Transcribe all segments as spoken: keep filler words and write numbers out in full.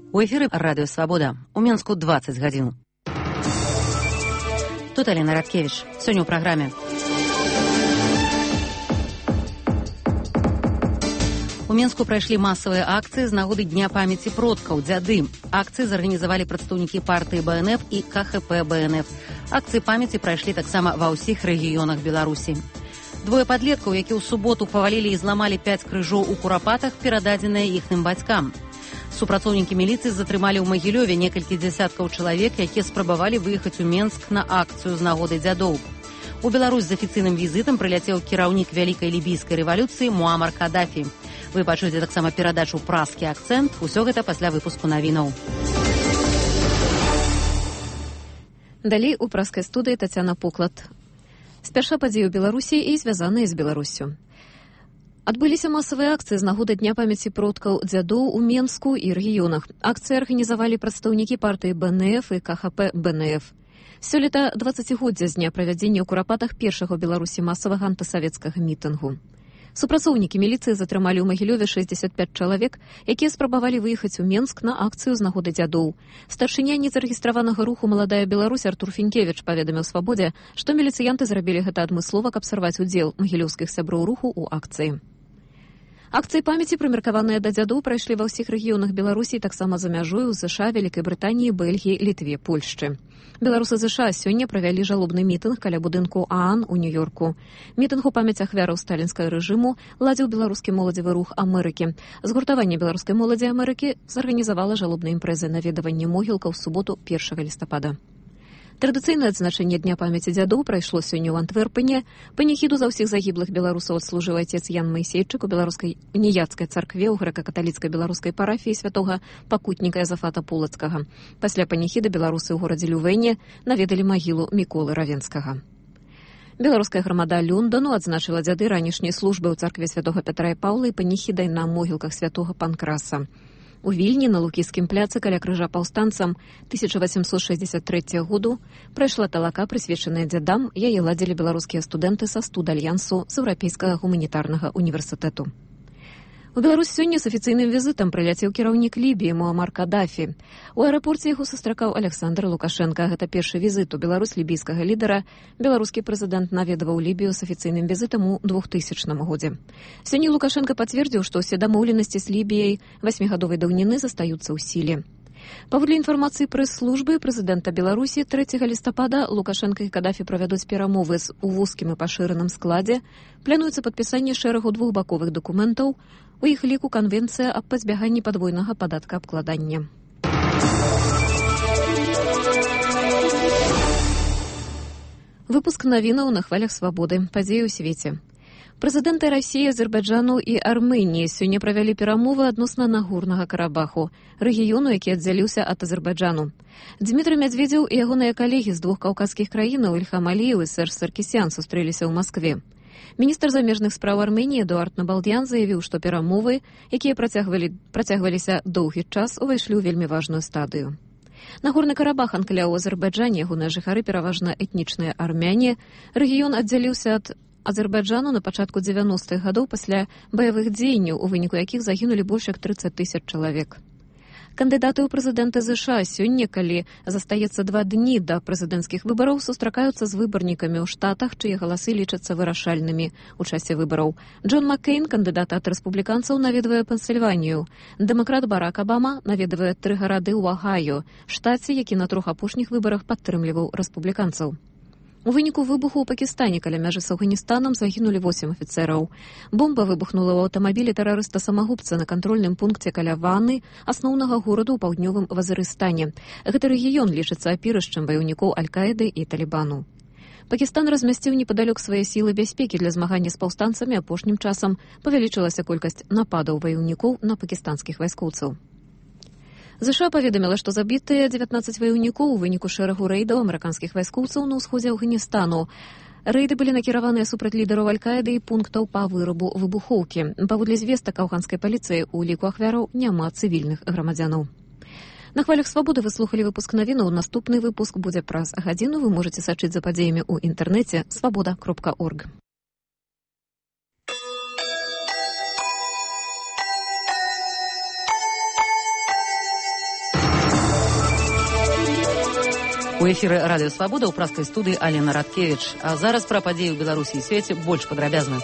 У эфіры радыё «Свабода». У Менску дваццаць гадзін. Тут Алена Радкевіч. Сёння ў праграме. У Менску прайшлі масавыя акцыі з нагоды Дня памяці продкаў, дзяды. Акцыі зарганізавалі прадстаўнікі партыі Бэ Эн Эф і Ка Ха Пэ Бэ Эн Эф. Акцыі памяці прайшлі таксама ва ўсіх рэгіёнах Беларусі. Двое падлеткаў, які ў суботу павалілі і зламалі пяць крыжоў у Курапатах, перададзеныя іхным бацькам. Супрацоўнікі міліцыі затрымалі ў Магілёве некалькі дзясяткаў чалавек, якія спрабавалі выехаць у Менск на акцыю з нагоды дзядоў. У Беларусь з афіцыйным візітам прыляцеў кіраўнік вялікай лібійскай рэвалюцыі Муамар Кадафі. Вы пачуеце таксама перадачу «Празкі акцэнт». Усё гэта пасля выпуску навінаў. Далей у празкай студыі Тацяна Поклад. Спярша падзеі ў Беларусі і звязаныя з Беларуссю. Адбыліся масавыя акцыі з нагоды Дня памяці продкаў дзядоў у Менску і рэгіёнах. Акцыі арганізавалі прадстаўнікі партыі Бэ Эн Эф і Ка Ха Пэ Бэ Эн Эф. Сёлета дваццацігоддзя з дня правядзення ў Курапатах першага ў Беларусі масавага антысавецкага мітынгу. Супрацоўнікі міліцыі затрымалі ў Магілёве шэсцьдзесят пяць чалавек, якія спрабавалі выехаць у Менск на акцыю з нагоды дзядоў. Старшыня незарэгістраванага руху «Маладая Беларусь» Артур Фінкевіч паведаміў «Свабодзе», што міліцыянты зрабілі гэта адмыслова, каб сарваць удзел магілёўскіх сяброў руху ў акцыі. Акцыі памяці, прымеркаваныя да дзядоў, прайшлі ва ўсіх рэгіёнах Беларусі, таксама за мяжою з Зэ Ша, Вялікай Брытаніі, Бельгіі, Літве, Польшчы. Беларусы Зэ Ша сёння правялі жалобны мітынг каля будынку ААН у Нью-Йорку. Мітынг у памяць ахвяраў сталінскага рэжыму ладзіў беларускі моладзевы рух Амерыкі. Згуртаванне беларускай моладзі Амерыкі зарганізавала жалобныя імпрэзы наведавання могілкаў з суботу першага лістапада. Традыцыйнае адзначэнне Дня памяці дзядоў прайшло сёння ў Антверпене. Паніхіду за ўсіх загіблых беларусаў адслужыў отец Ян Майсейчык у беларускай уніяцкай царкве ў грэка-каталіцкай беларускай парафіі святога пакутніка Язафата Пулацкага. Пасля паніхіды беларусы ў горадзе Лювэне наведалі магілу Міколы Равенскага. Беларуская грамада Лёндану адзначыла дзяды ранішняй службы ў царкве святога Пятра і Паўла і паніхідай на могілках святога Панкраса. У Вільні на Лукійскім пляцы каля крыжа паўстанцам тысяча васемсот шэсцьдзесят трэцяга году прайшла талака, прысвечаная дзядам, яе ладзілі беларускія студэнты са студальянсу з Еўрапейскага гуманітарнага універсітэту. У Беларусь сёння з афіцыйным візітам прыляцеў кіраўнік Лібіі Муамар Кадафі. У аэрапорце яго сустракаў Александр Лукашенка. Гэта першы візіт у Беларусь лібійскага лідара. Беларускі прэзідэнт наведаваў Лібію з афіцыйным візітам у двухтысячным годзе. Сёння Лукашенка пацвердзіў, што ўсе дамоўленасці з Лібіяй васьмігадовай даўніны застаюцца ў сіле. Паводле інфармацыі прэс-службы прэзідэнта Беларусі трэцяга лістапада Лукашенка і Кадафі правядуць перамовы з у вузкім і пашыраным складзе. Плануецца падпісанне шэрагу двухбаковых дакументаў, у іх ліку канвенцыя аб пазбяганні падвойнага падаткаабкладання. Выпуск навінаў на хвалях свабоды. Падзеі ў свеце. Прэзідэнты Расіі, Азербайджану і Арменіі сёння правялі перамовы адносна Нагорнага Карабаху, рэгіёну, які аддзяліўся ад Азербайджану. Дзмітрый Мядзведзеў і ягоныя калегі з двух каўказскіх краінаў Ільхам Аліеў і Серж Саркісян сустрэліся ў Маскве. Міністр замежных спраў Арменіі Эдуард Набалдзян заявіў, што перамовы, якія працягвалі, працягваліся доўгі час, увайшлі ў вельмі важную стадыю. Нагорны Карабах анкляў у Азербайджане, ягоныя жыхары пераважна этнічныя армяне. Рэгіён аддзяліўся ад Азербайджану на пачатку дзевяностых гадоў пасля баявых дзеянняў, у выніку якіх загінулі больш як трыццаць тысяч чалавек. Кандыдаты ў прэзідэнты Зэ Ша сёння, калі застаецца два дні да прэзідэнцкіх выбараў, сустракаюцца з выбарнікамі ў штатах, чые галасы лічацца вырашальнымі ў часе выбараў. Джон Маккейн, кандыдат ад рэспубліканцаў, наведвае Пенсільванію. Дэмакрат Барак Абама наведвае тры гарады ў Агайо, штаце, які на трох апошніх выбарах падтрымліваў рэспубліканцаў. У выніку выбуху ў Пакістане каля мяжы з Афганістанам загінулі восем афіцэраў. Бомба выбухнула ў аўтамабілі тэрарыста-самагубца на кантрольным пункце каля Ваны, асноўнага гораду ў паўднёвым Вазырыстане. Гэты рэгіён лічыцца апірышчам баеўнікоў Аль-Каіды і Талібану. Пакістан размясціў непадалёк свае сілы бяспекі для змагання з паўстанцамі. Апошнім часам павялічылася колькасць нападаў баеўнікоў на пакістанскіх вайскоўцаў. Зэ Ша паведаміла, што забітыя дзевятнаццаць ваяўнікоў у выніку шэрагу рэйдаў амерыканскіх вайскоўцаў на ўсходзе Афганістану. Рэйды былі накіраваныя супраць лідараў Аль-Каіды і пунктаў па вырабу выбухоўкі. Паводле звестак афганскай паліцыі, у ліку ахвяраў няма цывільных грамадзянаў. На хвалях свабоды вы слухалі выпуск навінаў. Наступны выпуск будзе праз гадзіну. Вы можаце сачыць за падзеямі ў інтэрнэце свабода кропка орг. У эфіры радыё Свабода ў праскай студыі Алена Радкевіч. А зараз пра падзеі ў Беларусі і свеце больш падрабязна.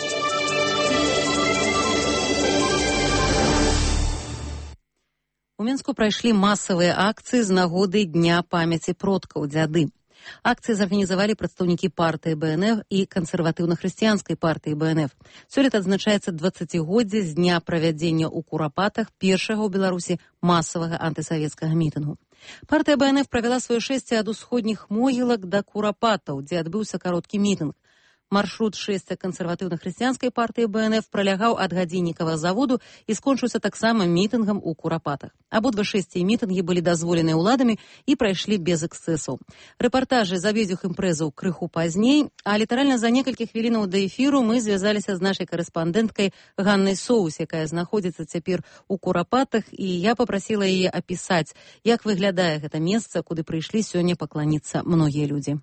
У Мінску прайшлі масавыя акцыі з нагоды Дня памяці продкаў дзяды. Акцыі зарганізавалі прадстаўнікі партыі БНФ і кансерватыўна-хрысціянскай партыі БНФ. Сёлета адзначаецца дваццацігоддзе з дня правядзення ў Курапатах першага ў Беларусі масавага антысавецкага мітынгу. Партыя БНФ правяла сваё шэсце ад усходніх могілак да Курапатаў, дзе адбыўся кароткі мітынг. Маршрут шэсця кансерватыўна-хрысціянскай партыі БНФ пралягаў ад гадзіннікавага заводу і скончыўся таксама мітынгам у Курапатах. Абодва шэсці мітынгі былі дазволеныя ўладамі і прайшлі без эксцэсаў. Рэпартажы з абедзвюх імпрэзаў крыху пазней, а літаральна за некалькі хвілінаў да эфіру мы звязаліся з нашай карэспандэнткай Ганнай Соус, якая знаходзіцца цяпер у Курапатах, і я папрасіла яе апісаць, як выглядае гэта месца, куды прыйшлі сёння пакланіцца многія людзі.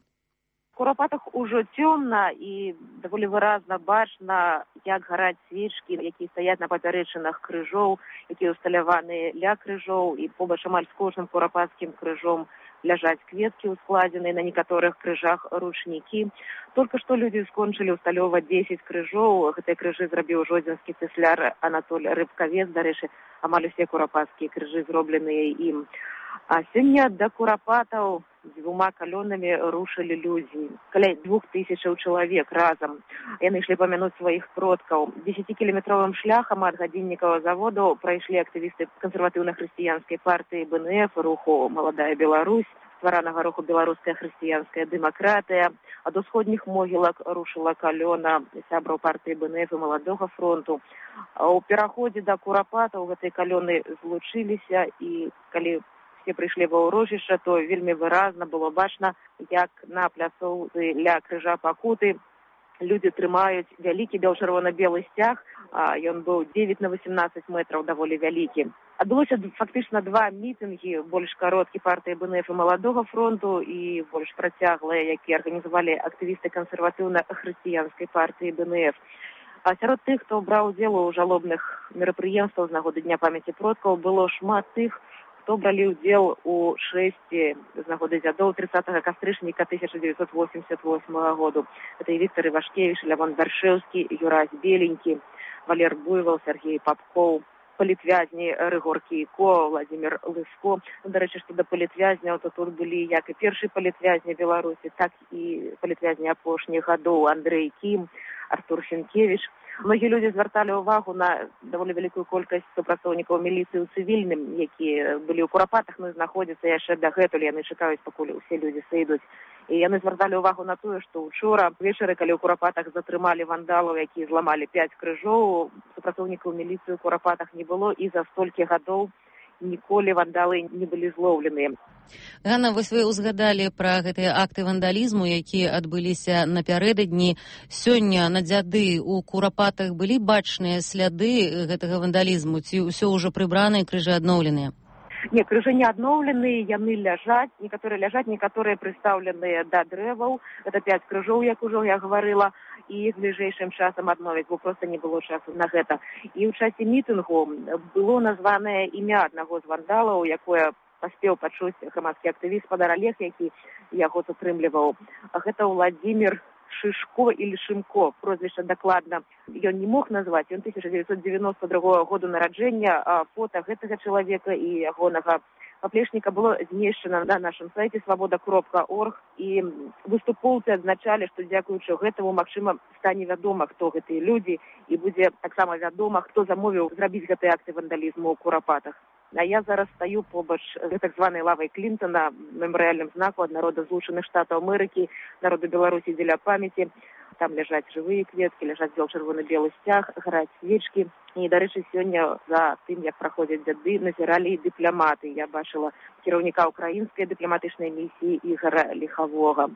У Курапатах ужо цёмна і даволі выразна бачна, як гараць свечкі, якія стаяць на папярэчынах крыжоў, якія ўсталяваны ля крыжоў, і побач амаль з кожным курапатскім крыжом ляжаць кветкі, ускладзеныя на некаторых крыжах ручнікі. Толькі што людзі скончылі ўсталёўваць дзесяць крыжоў. Гэтыя крыжы зрабіў жодзінскі цэсляр Анатоль Рыбкавец. Дарэчы, амаль усе курапатскія крыжы зробленыя ім. А сёння да Курапатаў дзвюма калёнамі рушылі людзі. Каля двух тысячаў чалавек разам. Яны ішлі памянуць сваіх продкаў. Дзесяцікіламетровым шляхам ад гадзіннікавага заводу прайшлі актывісты кансерватыўна-хрысціянскай партыі БНФ, руху «Маладая Беларусь», стваранага руху «Беларуская хрысціянская дэмакратыя». Ад усходніх могілак рушыла калёна сябраў партыі БНФ і Маладога фронту. У пераходзе да Курапатаў гэтыя калёны злучыліся, і калі все прыйшлі ва ўрочышча, то вельмі выразна было бачна, як на пляцоўцы ля крыжа пакуты людзі трымаюць вялікі бел-чырвона-белы сцяг. Ён быў дзевяць на васемнаццаць метраў, даволі вялікі. Адбылося фактычна два мітынгі, больш кароткі партыі БНФ і Маладога фронту і больш працяглыя, якія арганізавалі актывісты кансерватыўна-хрысціянскай партыі БНФ. А сярод тых, хто браў удзел у жалобных мерапрыемствах з нагоды Дня памяці продкаў, было шмат тых, хто бралі ўдзел у шэсці з нагоды дзядоў трыццатага кастрычніка тысяча дзевяцьсот восемьдесят восьмага году. Это і Віктор Івашкевіч, Лявон Варшэўскі, Юрась Беленькі, Валер Буйвол, Сергей Попков, палітвязні Рыгор Кійко, Владимир Лыско. Ну, дарэчы, што да палітвязняў, то тут былі як і першы палітвязні Беларусі, так і палітвязні апошніх гадоў Андрэй Кім, Артур Сенкевіч. Многія людзі звярталі ўвагу на даволі вялікую колькасць супрацоўнікаў міліцыі ў цывільным, якія былі ў Курапатах, ну і знаходзяцца яшчэ дагэтуль, яны чакаюць, пакуль усе людзі сыйдуць. І яны звярталі ўвагу на тое, што ўчора вечары, калі ў Курапатах затрымалі вандалаў, якія зламалі пяць крыжоў, супрацоўнікаў міліцыі ў Курапатах не было, і за столькі гадоў ніколі вандалы не былі злоўленыя. Ганна, вось вы узгадалі пра гэтыя акты вандалізму, якія адбыліся напярэдадні. Сёння на дзяды ў Курапатах былі бачныя сляды гэтага вандалізму, ці ўсё ўжо прыбрана і крыжы адноўленыя? Не, крыжы не адноўленыя, яны ляжаць, некаторыя ляжаць, некаторыя прыстаўленыя да дрэваў. Гэта пяць крыжоў, як ужо я гаварыла, і іх бліжэйшым часам адновяць, бо проста не было часу на гэта. І ў часе мітынгу было названае імя аднаго з вандалаў, якое паспеў пачуць грамадскі актывіст Спадар Олег, які яго сутрымліваў. Гэта Владимир Шишко или Шимко, прозвішча дакладна ён не мог назваць. Ён тысяча дзевяцьсот девяносто другого году нараджэння, а фота гэтага чалавека і ягонага паплечніка было змешчана на нашым сайце свабода кропка орг, і выступоўцы адзначалі, што дзякуючы гэтаму, магчыма, стане вядома, хто гэтыя людзі, і будзе таксама вядома, хто замовіў зрабіць гэтыя акты вандалізму ў Курапатах. А я зараз стаю побач з так званай лавай Клінтона, мемарыяльным знаку ад народа Злучаных Штатаў Амерыкі, народу Беларусі дзеля памяці. Там ляжаць жывыя кветкі, ляжаць бел-чырвона-белы сцяг, гараць свечкі. І, дарэчы, сёння за тым, як праходзяць дзяды, назіралі і дыпламаты. Я бачыла кіраўніка украінскай дыпламатычнай місіі Ігара Ліхавога.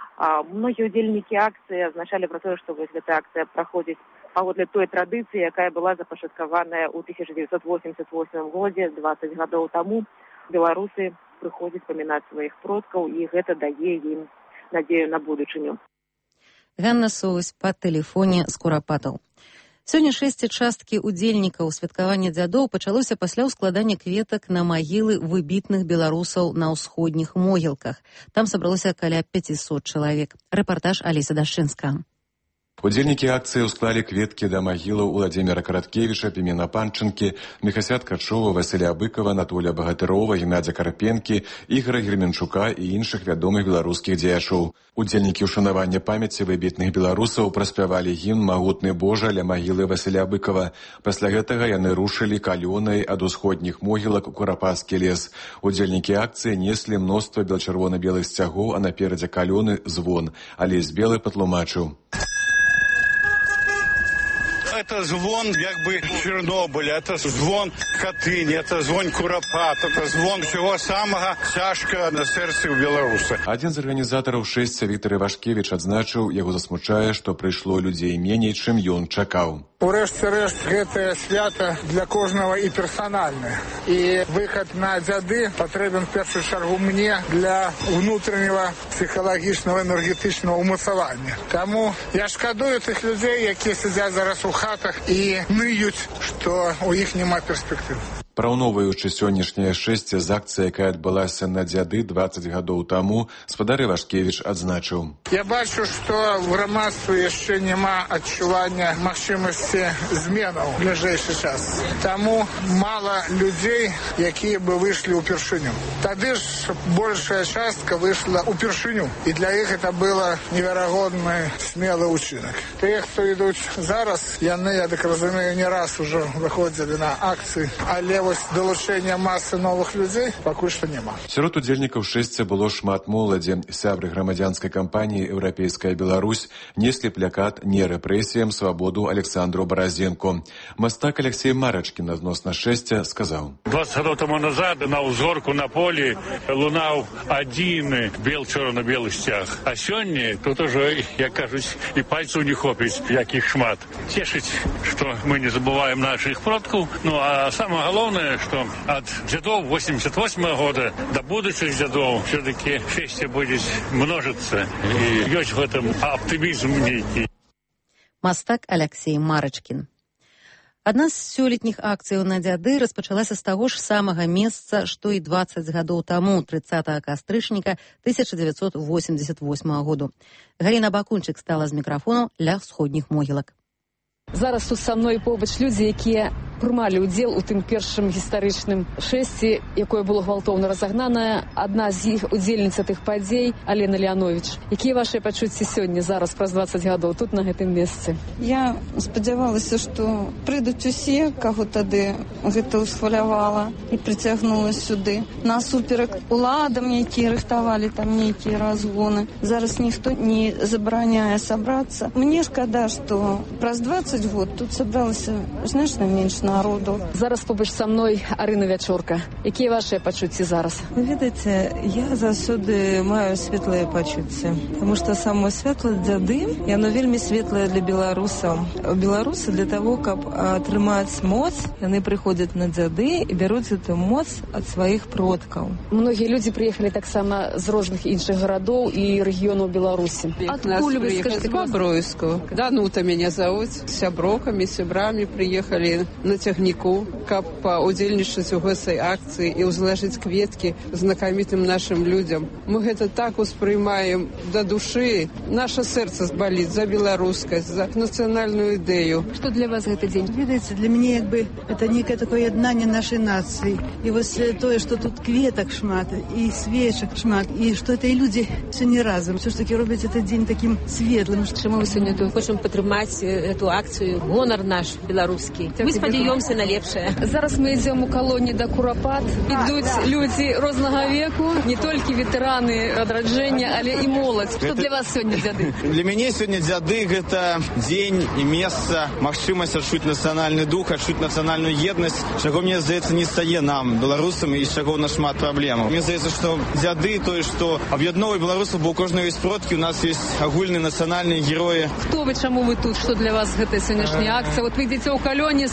А многія ўдзельнікі акцыі азначалі пра тое, што вось гэта акцыя праходзіць паводле той традыцыі, якая была запачаткаваная ў тысяча дзевяцьсот восемьдесят восьмым годзе, дваццаць гадоў таму. Беларусы прыходзяць памінаць сваіх продкаў, і гэта дае ім надзею на будучыню. Ганна Соус па тэлефоне з Курапатаў. Сёння шэсць часткі удзельнікаў святкавання дзядоў пачалося пасля ўскладання кветак на магілы выбітных беларусаў на ўсходніх могілках. Там сабралося каля пяцісот чалавек. Рэпартаж Аліса Дашчынска. Удзельнікі акцыі ўсклалі кветкі да магілаў Уладзіміра Караткевіча, Пімена Панчынкі, Міхася Ткачова, Васіля Быкова, Анатолія Багатырова, Геннадзя Карпенкі, Ігора Герменчука і іншых вядомых беларускіх дзеячоў. Удзельнікі ўшанавання памяці выбітных беларусаў праспявалі гімн «Магутны Божа» ля магілы Васіля Быкова. Пасля гэтага яны рушылі калёнай ад усходніх могілак у Курапаскі лес. Удзельнікі акцыі неслі мноства бел-чырвона-белых сцягоў, а наперадзе калёны звон. Алесь Белы патлумачыў. Это звон как бы Чернобыля, это звон Катыни, это звон Куропат, это звон всего самого цяжкага на сердце у беларуса. Адзін з арганізатараў шэсця Віктор Івашкевіч адзначыў, яго засмучае, што прыйшло людзей меней, чым ён чакаў. Урэшце рэшт, гэтае свята для кожнага і персанальнае. І выхад на дзяды патрэбен в першую чаргу мне для внутреннего псіхалагічнага энергетычнага умацавання. Таму я шкадую тых людзей, якія сядзяць зараз у хатах і ныюць, што у іх няма перспектыв. Параўноўваючы сённяшняе шэсце з акцыяй, якая адбылася на дзяды дваццаць гадоў таму, спадар Івашкевіч адзначыў. Я бачу, што ў грамадстве яшчэ няма адчування магчымасці зменаў у бліжэйшы час. Таму мала людзей, якія бы выйшлі ўпершыню. Тады ж большая частка выйшла ўпершыню. І для іх это было неверагодны смелы ўчынак. Тыя, хто ідуць зараз, яны, я так разумею, не раз ужо выходзілі на акцыі, але вось далучэння масы новых людзей пакуль што няма. Сярод удзельнікаў шэсця было шмат моладзі. Сябры грамадзянскай кампаніі «Еўрапейская Беларусь» неслі плакат «Не рэпрэсіям, свабоду Александру Баразенко». Мастак Алексей Марачкін адносна шэсця сказаў. двадцать гадоў таму назад на ўзгорку на полі лунаў адзіны бел-чорна-белы сцяг. А сёння тут ужо, як кажуць, і пальцаў не хопіць, як іх шмат. Цешыць, што мы не забываем нашых продкаў. Ну а самае галоўнае, што ад дзядоў восемьдесят восьмого года до будущих дзядоў все-таки шэсце будзе множыцца. І ёсць в этом аптымізм нейкі. Мастак Алексей Марачкін. Адна з сёлетніх акцыяў на дзяды распачалася з таго ж самага месца, што і дваццаць гадоў таму, трыццатага кастрычніка тысяча дзевяцьсот восемьдесят восьмого году. Галіна Бакунчык стала з мікрафону ля ўсходніх могілак. Зараз тут са мной побач людзі, якія прымалі ўдзел у тым першым гістарычным шэсці, якое было гвалтоўна разагнанае. Адна з іх удзельніца тых падзей Алена Леанович. Якія вашыя пачуцці сёння, зараз, праз дваццаць гадоў, тут на гэтым месцы? Я спадзявалася, што прыйдуць усе, каго тады гэта ўсхвалявала і прыцягнула сюды. Насуперак уладам, якія рыхтавалі там нейкія разгоны. Зараз ніхто не забараняе сабрацца. Мне шкада, што праз дваццаць год тут сабралася значна менш народу. Зараз побач са мной Арына Вячорка. Якія вашыя пачуцці зараз? Ведаеце, я заўсёды маю светлыя пачуцці, таму што само святла дзяды, яно вельмі светлае для беларусаў. Беларусы для таго, каб атрымаць моц, яны прыходзяць на дзяды і бяруць гэту моц ад сваіх продкаў. Многія людзі прыехалі таксама з розных іншых гарадоў і рэгіёнаў Беларусі. Адкуль вы, скажите, Бобруйску? Данута меня зовут. С сяброкамі, сябрамі прыехалі на цягніку, каб паўдзельнічаць у гэтай акцыі і ўзлажыць кветкі знакамітым нашым людзям. Мы гэта так успрымаем да душы. Наша сэрца баліць за беларускасць, за нацыянальную ідэю. Што для вас гэты дзень? Ведаеце, для мяне як бы это некае такое яднанне нашай нацыі. І вось тое, што тут кветак шмат, і свечак шмат, і што это і людзі сёння разам. Все ж таки робяць этот дзень таким светлым. Чаму вы сёння тут? Хочам падтрымаць эту акцыю, гонар наш беларускі. Мы спадзяёмся на лепшае. Зараз мы ідзем у калоні да Курапат. Ідуць людзі рознага веку, не толькі ветэраны адраджэння, але і моладзь. Што для вас сёння дзяды? Для мяне сёння дзяды гэта дзень і месца, магчымасць адчуць нацыянальны дух, адчуць нацыянальную еднасць, чаго, мне здаецца, не стае нам, беларусам, і з чаго ў нас шмат праблемаў. Мне здаецца, што дзяды, тое, што аб'ядноўвае беларусаў, бо у кожнага ёсць продкі, у нас ёсць агульныя нацыянальныя героі. Хто вы, чаму вы тут? Што для вас гэта сённяшняя акцыя? Вот вы ідзеце ў калоне з плакатом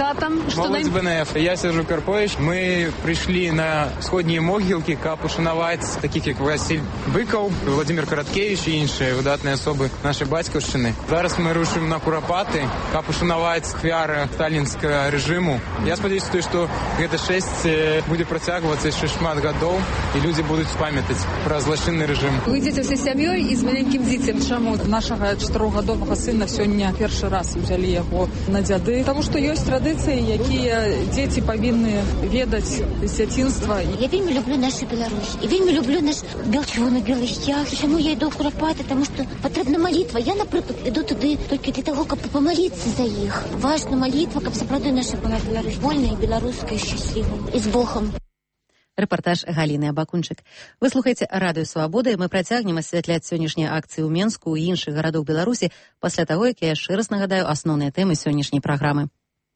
святом. Что Молодь на... БНФ. Я Сержу Карпович. Мы пришли на сходні могилки, каб ушанувати таких, як Василь Биков, Владимир Короткевич і інші видатні особи нашої батьківщини. Зараз ми рушимо на Куропати, каб ушанувати сквер сталінського режиму. Я сподіваюся, що це шесть буде протягуватися ще шмат годов, і люди будуть пам'ятати про злочинний режим. Ви йдете всією сім'єю і з маленьким дітям. Чому? Нашого чотирьохгодового сина сьогодні перший раз взяли його на дяди. Тому що є традиції, які діти повинні відати з дитинства. Я вельми люблю нашу Білорусь. І вельми люблю наш біло-червоно-білий стяг. Чому я йду в Куропати? Тому що потрібна молитва. Я, наприклад, йду туди тільки для того, щоб помолитися за їх. Важна молитва, щоб справді наша була Білорусь вольна і білоруська, і щаслива. І з Богом. Рэпартаж Галіны Абакунчык. Вы слухаеце радыё Свабода, і мы працягнем асвятляць сённяшнія акцыі ў Менску і іншых гарадах Беларусі пасля таго, як я яшчэ раз нагадаю асноўныя тэмы сённяшняй праграмы.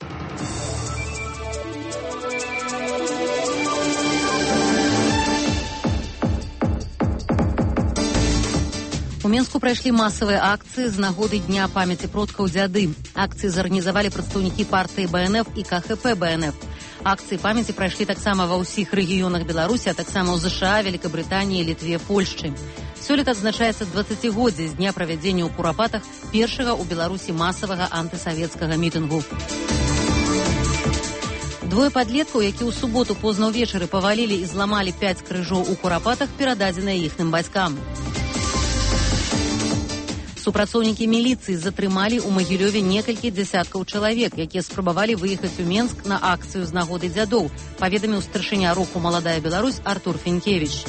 У Менску прайшлі масавыя акцыі з нагоды Дня памяці продкаў дзяды. Акцыі зарганізавалі прадстаўнікі партыі БНФ і КХП БНФ. Акцыі памяці прайшлі таксама ва ўсіх рэгіёнах Беларусі, а таксама ў ЗША, Великабрытаніі, Літве, Польшчы. Сёлета адзначаецца дваццацігоддзе з дня правядзення ў Курапатах першага ў Беларусі масавага антысавецкага мітынгу. Двое падлеткаў, які ў суботу позна ўвечары павалілі і зламалі пяць крыжоў у Курапатах, перададзеныя іхным бацькам. Супрацоўнікі міліцыі затрымалі ў Магілёве некалькі дзясяткаў чалавек, якія спрабавалі выехаць у Менск на акцыю з нагоды дзядоў, паведаміў старшыня руху «Маладая Беларусь» Артур Фінкевіч.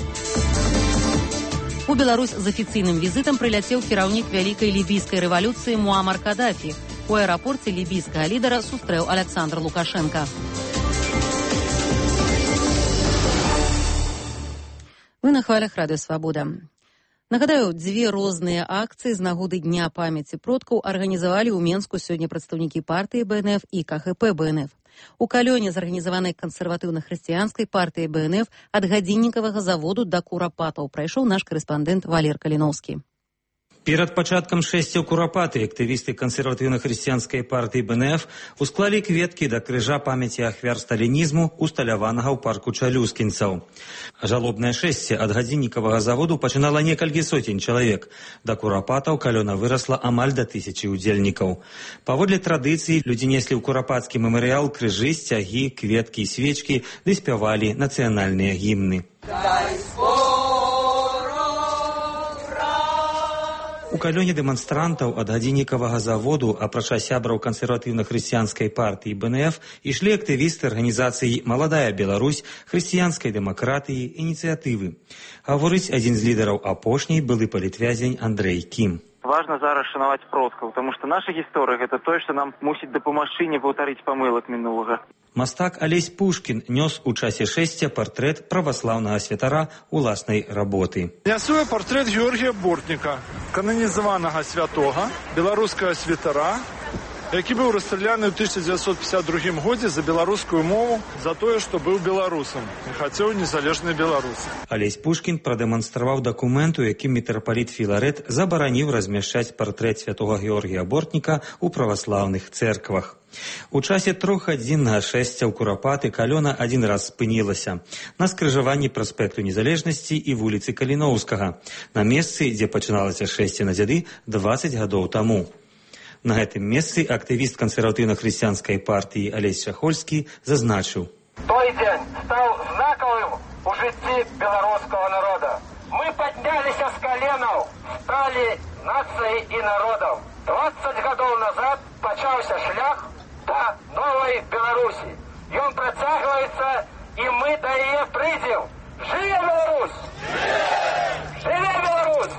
У Беларусь з афіцыйным візітам прыляцеў кіраўнік вялікай лібійскай рэвалюцыі Муамар Кадафі. У аэрапорце лібійскага лідара сустрэў Александр Лукашенка. Вы на хвалях радыё Свабода. Нагадаю, дзве розныя акцыі з нагоды Дня памяці продкаў арганізавалі ў Менску сёння прадстаўнікі партыі БНФ і КХП БНФ. У Калёне зарганізаванай кансерватыўна-хрысціянскай партыі БНФ ад гадзіннікавага заводу да Курапатаў прайшоў наш карэспандэнт Валер Каліноўскі. Перад пачаткам шэсця ў Курапаты актывісты кансерватыўна-хрысціянскай партыі БНФ усклалі кветкі да крыжа памяці ахвяр сталінізму, усталяванага ў парку чалюскінцаў. Жалобнае шэсце ад гадзіннікавага заводу пачынала некалькі сотень чалавек. Да Курапатаў Калёна вырасла амаль да тысячы удзельнікаў. Паводле традыцыі людзі неслі ў курапацкі мемарыял крыжы, сцягі, кветкі і свечкі, ды спявалі нацыянальныя гімны. У Калёне дэманстрантаў ад гадзіннікавага заводу, апрача сябраў кансерватыўна-хрысціянскай партыі БНФ, ішлі актывісты арганізацыі «Маладая Беларусь», хрысціянскай дэмакратыі, ініцыятывы. Гаворыць адзін з лідараў апошняй былы палітвязень Андрэй Кім. Важна зараз шанаваць продкаў, тому што наша гісторыя – гэта тое, што нам мусіць дапамагчы не паўтарыць памылак мінулага. Мастак Алесь Пушкін нёс у часе шэсця партрэт праваслаўнага святара уласнай работы. Нясуе партрэт Георгія Бортніка, кананізаванага святога, беларускага святара, які быў расстраляны ў тысяча дзевяцьсот пятьдесят другім годзе за беларускую мову, за тое, што быў беларусам і хацеў незалежнай Беларусі. Алесь Пушкін прадэманстраваў дакумент, у якім мітрапаліт Філарэт забараніў размяшчаць партрэт святога Георгія Бортніка ў праваслаўных цэрквах. У часе трохгадзіннага шэсця ў Курапаты Калёна адзін раз спынілася на скрыжаванні праспекту Незалежнасці і вуліцы Каліноўскага, на месцы, дзе пачыналася шэсце на дзяды дваццаць гадоў таму. На гэтым месцы актывіст кансерватыўна-хрысціянскай партыі Алесь Чахольскі зазначыў. Той дзень стаў знакавым у жыцці беларускага народа. Мы падняліся з каленаў, сталі нацыяй і народам. дваццаць гадоў назад пачаўся шлях да новай Беларусі. Ён працягваецца, і мы да яе прыйдзем. Жыве Беларусь! Жыве Беларусь!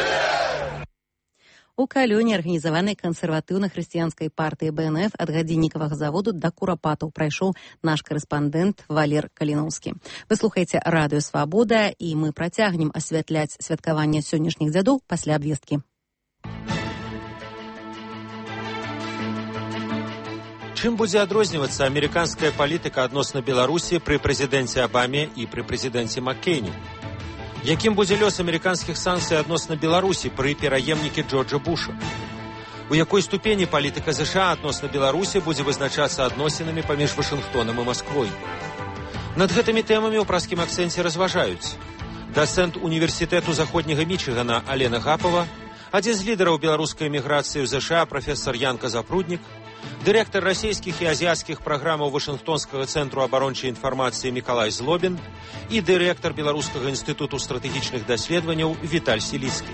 У Калёне арганізаванай кансерватыўна-хрысціянскай партыі БНФ ад гадзіннікавага заводу да Курапатаў прайшоў наш карэспандэнт Валер Каліноўскі. Вы слухаеце радыё Свабода, і мы працягнем асвятляць святкаванне сённяшніх дзядоў пасля абвесткі. Чым будзе адрознівацца амерыканская палітыка адносна Беларусі пры прэзідэнце Абаме і пры прэзідэнце Маккейне? Якім будзе лёс амерыканскіх санкцый адносна Беларусі пры пераемнікі Джорджа Буша? У якой ступені палітыка ЗША адносна Беларусі будзе вызначацца адносінамі паміж Вашынгтонам і Масквой. Над гэтымі тэмамі ў праскім акцэнце разважаюць дасэнт універсітэту заходняга Мічыгана Алена Гапова, адзін з лідараў беларускай эміграцыі ў ЗША прафесар Янка Запруднік, дырэктар расійскіх і азіяцкіх праграмаў Вашынгтонскага цэнтру абарончай інфармацыі Мікалай Злобін і дырэктар Беларускага інстытуту стратэгічных даследаванняў Віталь Сіліцкі.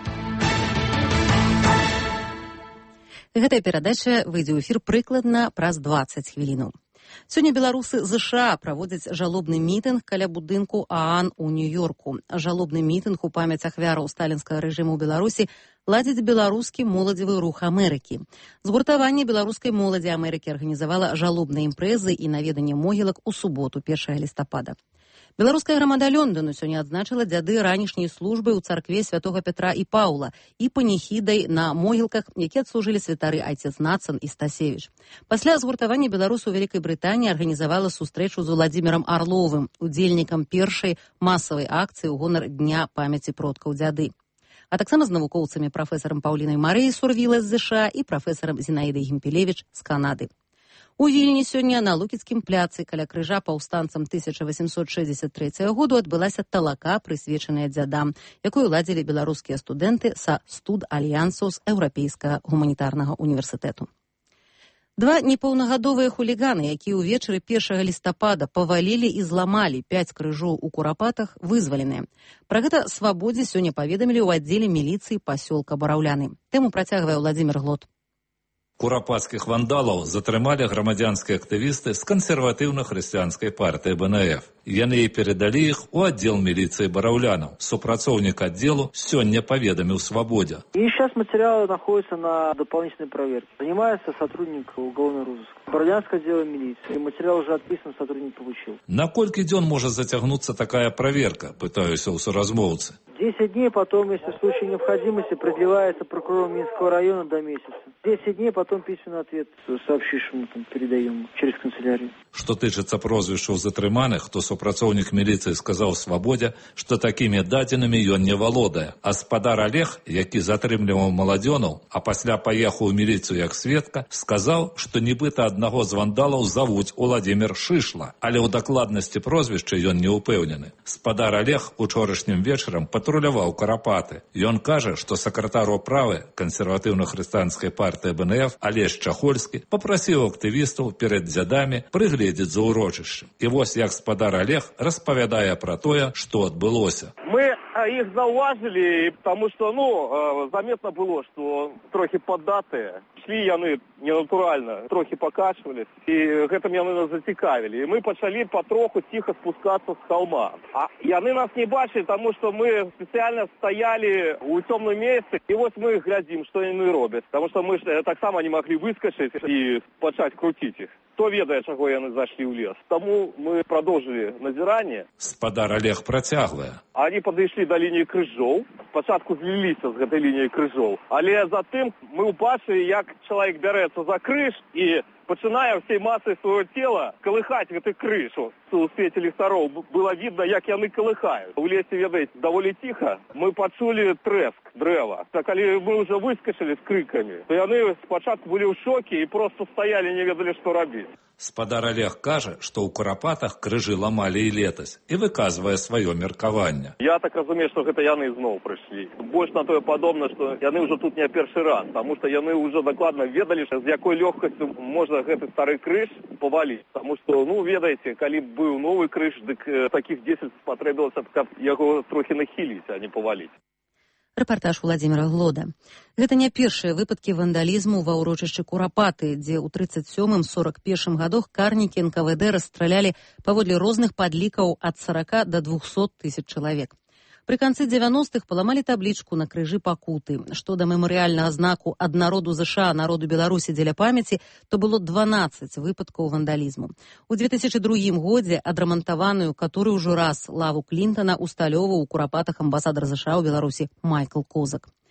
Гэтая перадача выйдзе ў эфір прыкладна праз дваццаць хвілінаў. Сёння беларусы ЗША праводзяць жалобны мітынг каля будынку ААН у Нью-Йорку. Жалобны мітынг у памяць ахвяраў сталінскага рэжыму ў Беларусі ладзіць беларускі моладзевы рух Амерыкі. Згуртаванне беларускай моладзі Амерыкі арганізавала жалобныя імпрэзы і наведанне могілак у суботу, першага лістапада. Беларуская грамада Лёндану сёння адзначыла дзяды ранішняй службы ў царкве святога Петра і Паўла і паніхідай на могілках, які адслужылі святары айцец Нацан і Стасевіч. Пасля згуртавання беларусаў Вялікай Брытаніі арганізавала сустрэчу з Уладзімірам Арловым, удзельнікам першай масавай акцыі ў гонар Дня памяці продкаў дзяды. А таксама з навукоўцамі прафесарам Паўлінай Марыяй Сурвіла з ЗША і прафесарам Зінаідай Гімпелевіч з Канады. У Вільні сёння на Лукіцкім пляцы каля крыжа паўстанцам тысяча васемсот шэсцьдзесят трэцяга году адбылася талака, прысвечаная дзядам, якую ладзілі беларускія студэнты са студ-альянсаў з Еўрапейскага гуманітарнага універсітэту. Два непаўнагадовыя хуліганы, якія ўвечары першага лістапада павалілі і зламалі пяць крыжоў у Курапатах, вызваленыя. Пра гэта Свабодзе сёння паведамілі ў аддзеле міліцыі пасёлка Бараўляны. Тэму працягвае Владзімір Глот. Курапатскіх вандалаў затрымалі грамадзянскія актывісты з кансерватыўна-хрысціянскай партыі БНФ. Яны перадалі іх у аддзел міліцыі Бараўлянаў. Супрацоўнік аддзелу сёння паведаміў Свободе. И сейчас материалы находятся на дополнительной проверке. Занимается сотрудник уголовного розыска. Бараўлянское отдел милиции. И материал уже отписан, сотрудник получил. На колькі дзён можа зацягнуцца такая проверка, пытаюся ў суразмоўцы. десять дней, потом, если в случае необходимости, продлевается прокурором Минского района до месяца. десять дней, потом письменный ответ сообщившему там, передаем через канцелярию. Што тычыцца прозвішчаў затрыманых, то супрацоўнік міліцыі сказаў Свабодзе, што такімі дадзенымі ён не валодае. А спадар Олег, які затрымліваў маладзёнаў, а пасля паехаў у міліцыю як сведка, сказаў, што нібыта аднаго з вандалаў завуць Уладзімір Шышла, але ў дакладнасці прозвішча ён не ўпэўнены. Спадар Олег учорашнім вечарам патруляваў Карапаты. Ён кажа, што сакратар управы кансерватыўна-хрысціянскай партыі БНФ Алесь Чахольскі папрасіў актывістаў перад дзядамі прыгледзець за ўрочышчам. І вось як спадар Олег распавядае пра тое, што адбылося. Мы их заўважылі, потому что, ну, заметно было, что трохи поддатыя. Шли яны ненатуральна, трохи покачивались, и гэтым яны нас зацікавілі. И мы пачалі потроху тихо спускаться с холма. А яны нас не бачили, потому что мы специально стояли у темном месте, и вот мы глядим, что яны робят. Потому что мы так само не могли выскочить и пачать крутить их. Хто ведае, чаго яны зайшлі ў лес. Таму мы продолжили назіранне. Спадар Олег працягвае. Они падышлі до лініі крыжоў, спачатку зліліся з гэтай лініі крыжоў, але затым мы ўбачылі, як чалавек бярэцца за крыж і пачынае всей масай свайго цела калыхаць гэты крыж. У свеце ліхтароў было видно, як яны калыхаюць. У лесе, ведаеце, даволі ціха. Мы пачулі трэск дрэва. Так, калі мы ўжо выскачылі з крыкамі, то яны спачатку былі ў шоке і просто стаялі, не ведалі, што рабіць. Спадар Олег кажа, што ў Курапатах крыжы ламалі і летась, і выказвае сваё меркаванне. Я так разумею, што гэта яны зноў прыйшлі. Больш на тое падобна, што яны ўжо тут не першы раз, таму што яны ўжо дакладна ведалі, з якой лёгкасцю можна гэты стары крыж паваліць. Таму што, ну, ведаеце, калі быў новы крыж, дык такіх дзесяць спатрэбілася, каб яго трохі нахіліць, а не паваліць. Рэпартаж Владзіміра Глода. Гэта не першыя выпадкі вандалізму ва ўрочышчы Курапаты, дзе ў трыццаць сёмым - сорок першым гадах карнікі эн ка вэ дэ расстралялі паводле розных падлікаў ад сорока до двухсот тысяч чалавек. Пры канцы дзевяностых паламалі таблічку на крыжы пакуты. Што да мемарыяльнага знаку ад народу ЗША народу Беларусі дзеля памяці, то было дванаццаць выпадкаў вандалізму. У две тысячы другім годзе адрамантаваную каторы ўжо раз лаву Клінтана усталёваў у Курапатах амбасадар ЗША ў Беларусі Майкл Козак.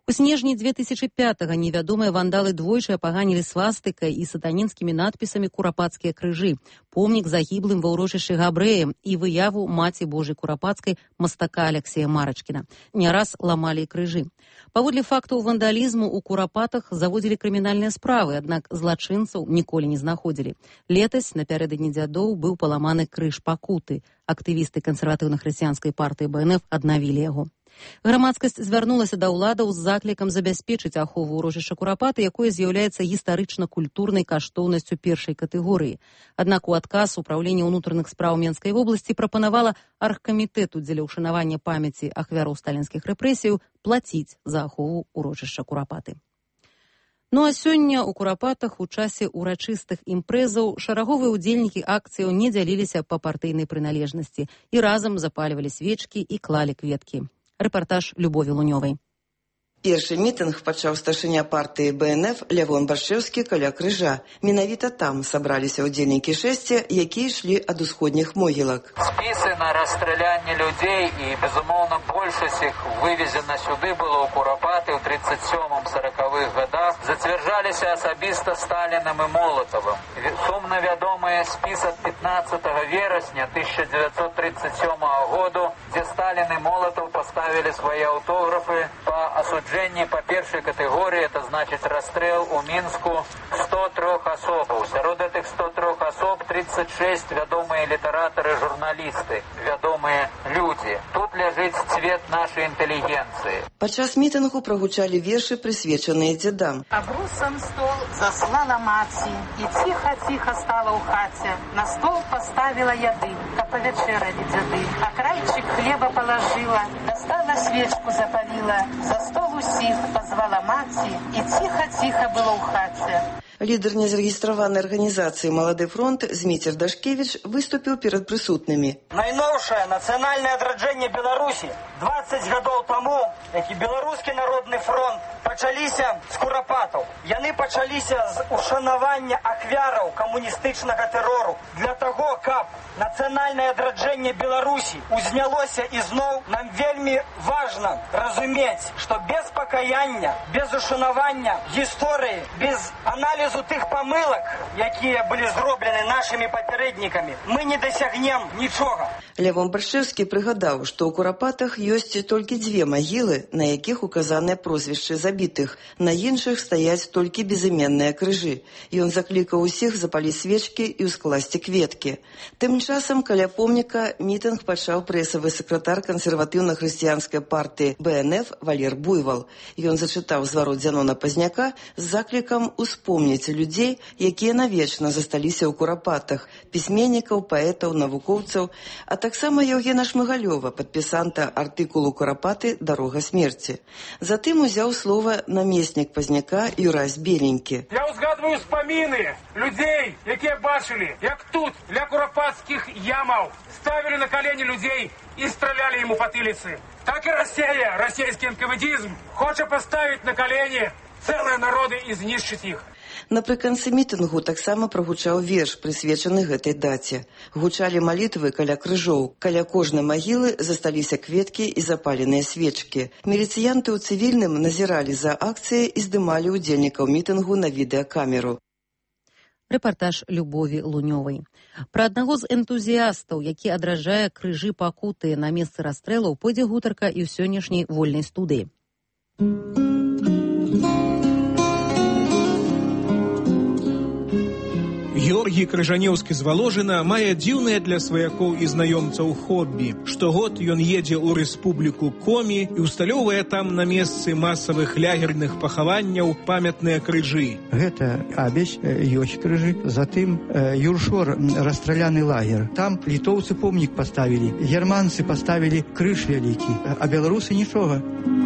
У снежні две тысячи пятага невядомыя вандалы двойчы апаганілі свастыкай і сатанінскімі надпісамі курапацкія крыжы, помнік загіблым ва ўрочышчы габрэям і выяву маці Божай Курапацкай мастака Алексея Марачкіна. Не раз ламалі крыжы. Паводле фактаў вандалізму у Курапатах заводзілі крымінальныя справы, аднак злачынцаў ніколі не знаходзілі. Летась напярэдадні дзядоў быў паламаны крыж пакуты. Актывісты кансерватыўна-хрысціянскай партыі Бэ Эн Эф аднавілі яго. Грамадскасць звярнулася да ўладаў з заклікам забяспечыць ахову ўрочышча Курапаты, якое з'яўляецца гістарычна-культурнай каштоўнасцю першай катэгорыі. Аднак у адказ Упраўленне ўнутраных спраў Менскай вобласці прапанавала аргкамітэту дзеля ўшанавання памяці ахвяраў сталінскіх рэпрэсіяў плаціць за ахову ўрочышча Курапаты. Ну а сёння ў Курапатах у часе урачыстых імпрэзаў шараговыя ўдзельнікі акцыяў не дзяліліся па партыйнай прыналежнасці і разам запальвалі свечкі і клалі кветкі. Рэпартаж Любові Лунёвай. Першы мітынг пачаў старшыня партыі Бэ Эн Эф Лявон Баршэўскі каля крыжа. Менавіта там сабраліся ўдзельнікі шэсця, якія ішлі ад усходніх могілак. Спісы на расстралянне людзей і, безумоўна, большасць іх вывезена сюды было ў Курапаты ў тридцать сёмым сорокавых годах, зацвярджаліся асабіста Сталінам і Молатавым. Сумна вядомыя спіс ад пятнадцатага верасня тысяча девятьсот тридцать сёмага году, дзе Сталін і Молатаў паставілі свае аўтографы па асуджэнні по першей категории, это значит расстрел у Минску сто трёх особаў. Сярод этих сто трёх особ тридцать шесть вядомые литераторы, журналисты, вядомые люди. Тут ляжыць цвет нашей интеллигенции. Падчас мітынгу прагучалі вершы, прысвечаныя дзедам. Абрусам стол заслала маці, і ціха-ціха стала ў хаце. На стол поставила яды, каб павячэралі дзяды. А крайчик хлеба положила, достала свечку запалила, за стол усіх позвала маці, і ціха-ціха было ў хаце. Лідар незарэгістраванай арганізацыі «Малады фронт» Зміцер Дашкевіч выступіў перад прысутнымі. Найноўшае нацыянальнае адраджэнне Беларусі двадцать гадоў таму, які Беларускі народны фронт пачаліся з Курапатаў. Яны пачаліся з ушанавання ахвяраў камуністычнага тэрору. Для таго, каб нацыянальнае адраджэнне Беларусі узнялося ізноў, нам вельмі важна разумець, што без пакаяння, без ушанавання гісторыі, без аналізу тых памылак, якія былі зроблены нашымі папярэднікамі, мы не дасягнем нічога. Лявон Баршэўскі прыгадаў, што ў Курапатах ёсць толькі дзве магілы, на якіх указаныя прозвішчы забітых. На іншых стаяць толькі безыменныя крыжы. Ён заклікаў усіх запаліць свечкі і ўскласці кветкі. Тым часам каля помніка мітынг пачаў прэсавы сакратар кансерватыўна-хрысціянскай партыі Бэ Эн Эф Валер Буйвал. Ён зачытаў зварот Зянона Пазняка з заклікам успомніць людзей, якія навечна засталіся ў Курапатах, пісьменнікаў, паэтаў, навукоўцаў, а таксама Яўгена Шмыгалёва, падпісанта артыкулу «Курапаты. Дарога смерці». Затым узяў слова намеснік Пазняка Юрась Беленькі. Я узгадваю спаміны людзей, якія бачылі, як тут, ля курапатскіх ямаў, ставілі на калені людзей і стралялі ім у патыліцы. Так і Расія, расійскі энкавэдзізм, хоча паставіць на калені цэлыя народы і знішчыць іх. Напрыканцы мітынгу таксама прагучаў верш, прысвечаны гэтай даце. Гучалі малітвы каля крыжоў. Каля кожнай магілы засталіся кветкі і запаленыя свечкі. Міліцыянты ў цывільным назіралі за акцыяй і здымалі ўдзельнікаў мітынгу на відэакамеру. Рэпартаж Любові Лунёвай. Пра аднаго з энтузіястаў, які адраджае крыжы пакуты на месцы расстрэлаў, пойдзе гутарка і ў сённяшняй вольнай студыі. Георгій Крыжанеўскі з Валожына мае дзіўнае для сваякоў і знаёмцаў хоббі. Штогод ён едзе ў рэспубліку Комі і усталёўвае там на месцы масавых лягерных пахаванняў памятныя крыжы. Гэта Абесь, ёсць крыжы, затым Юршор, расстраляны лагер. Там літоўцы помнік паставілі, германцы паставілі крыж вялікі, а беларусы нічога.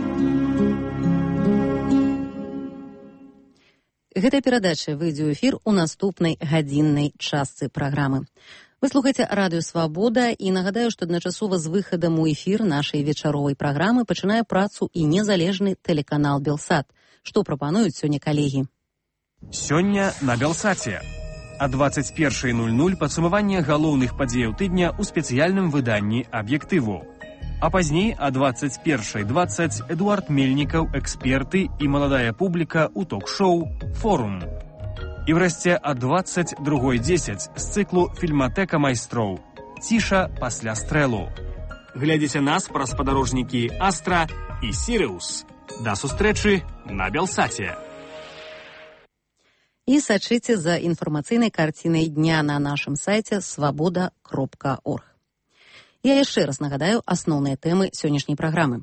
Гэтая перадача выйдзе ў эфір у наступнай гадзіннай частцы праграмы. Вы слухаеце радыё «Свабода» і нагадаю, што адначасова з выхадам у эфір нашай вечаровай праграмы пачынае працу і незалежны тэлеканал «Белсат». Што прапануюць сёння калегі? Сёння на «Белсаце». А двадцать первой ноль ноль падсумаванне галоўных падзеяў тыдня ў спецыяльным выданні «Аб'ектыву». А пазней о двадцать першай двадцать Эдуард Мельнікаў, эксперты і маладая публіка ў ток-шоу «Форум». І врэшце о двадцать другой дзесяць з цыклу «Фільматэка майстроў» «Ціша пасля стрэлу». Глядзіце нас праз спадарожнікі «Астра» і «Сіриус». Да сустрэчы на Белсаце. І сачыце за інфармацыйнай карцінай дня на нашым сайце свабода кропка орг. Я яшчэ раз нагадаю асноўныя тэмы сённяшняй праграмы.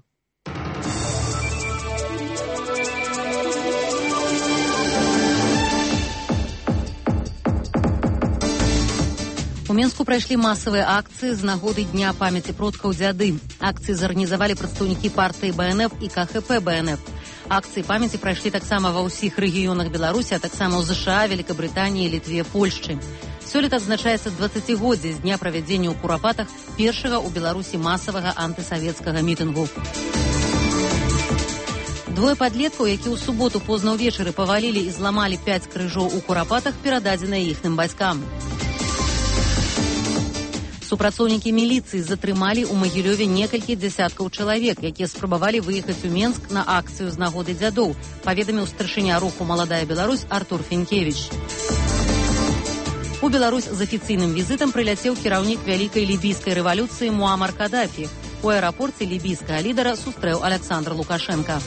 У Менску прайшлі масавыя акцыі з нагоды Дня памяці продкаў дзяды. Акцыі зарганізавалі прадстаўнікі партыі БНФ і КХП БНФ. Акцыі памяці прайшлі таксама ва ўсіх рэгіёнах Беларусі, а таксама ў ЗША, Великабрытаніі, Літве, Польшчы. Сёлета адзначаецца дваццацігоддзе з дня правядзення ў Курапатах першага ў Беларусі масавага антысавецкага мітынгу. Двое падлеткаў, які ў суботу позна ўвечары павалілі і зламалі пяць крыжоў у Курапатах, перададзеныя іхным бацькам. Супрацоўнікі міліцыі затрымалі ў Магілёве некалькі дзясяткаў чалавек, якія спрабавалі выехаць у Менск на акцыю з нагоды дзядоў, паведаміў старшыня руху «Маладая Беларусь» Артур Фенкевіч. У Беларусь з афіцыйным візітам прыляцеў кіраўнік вялікай лібійскай рэвалюцыі Муамар Кадафі. У аэрапорце лібійскага лідара сустрэў Аляксандр Лукашенка.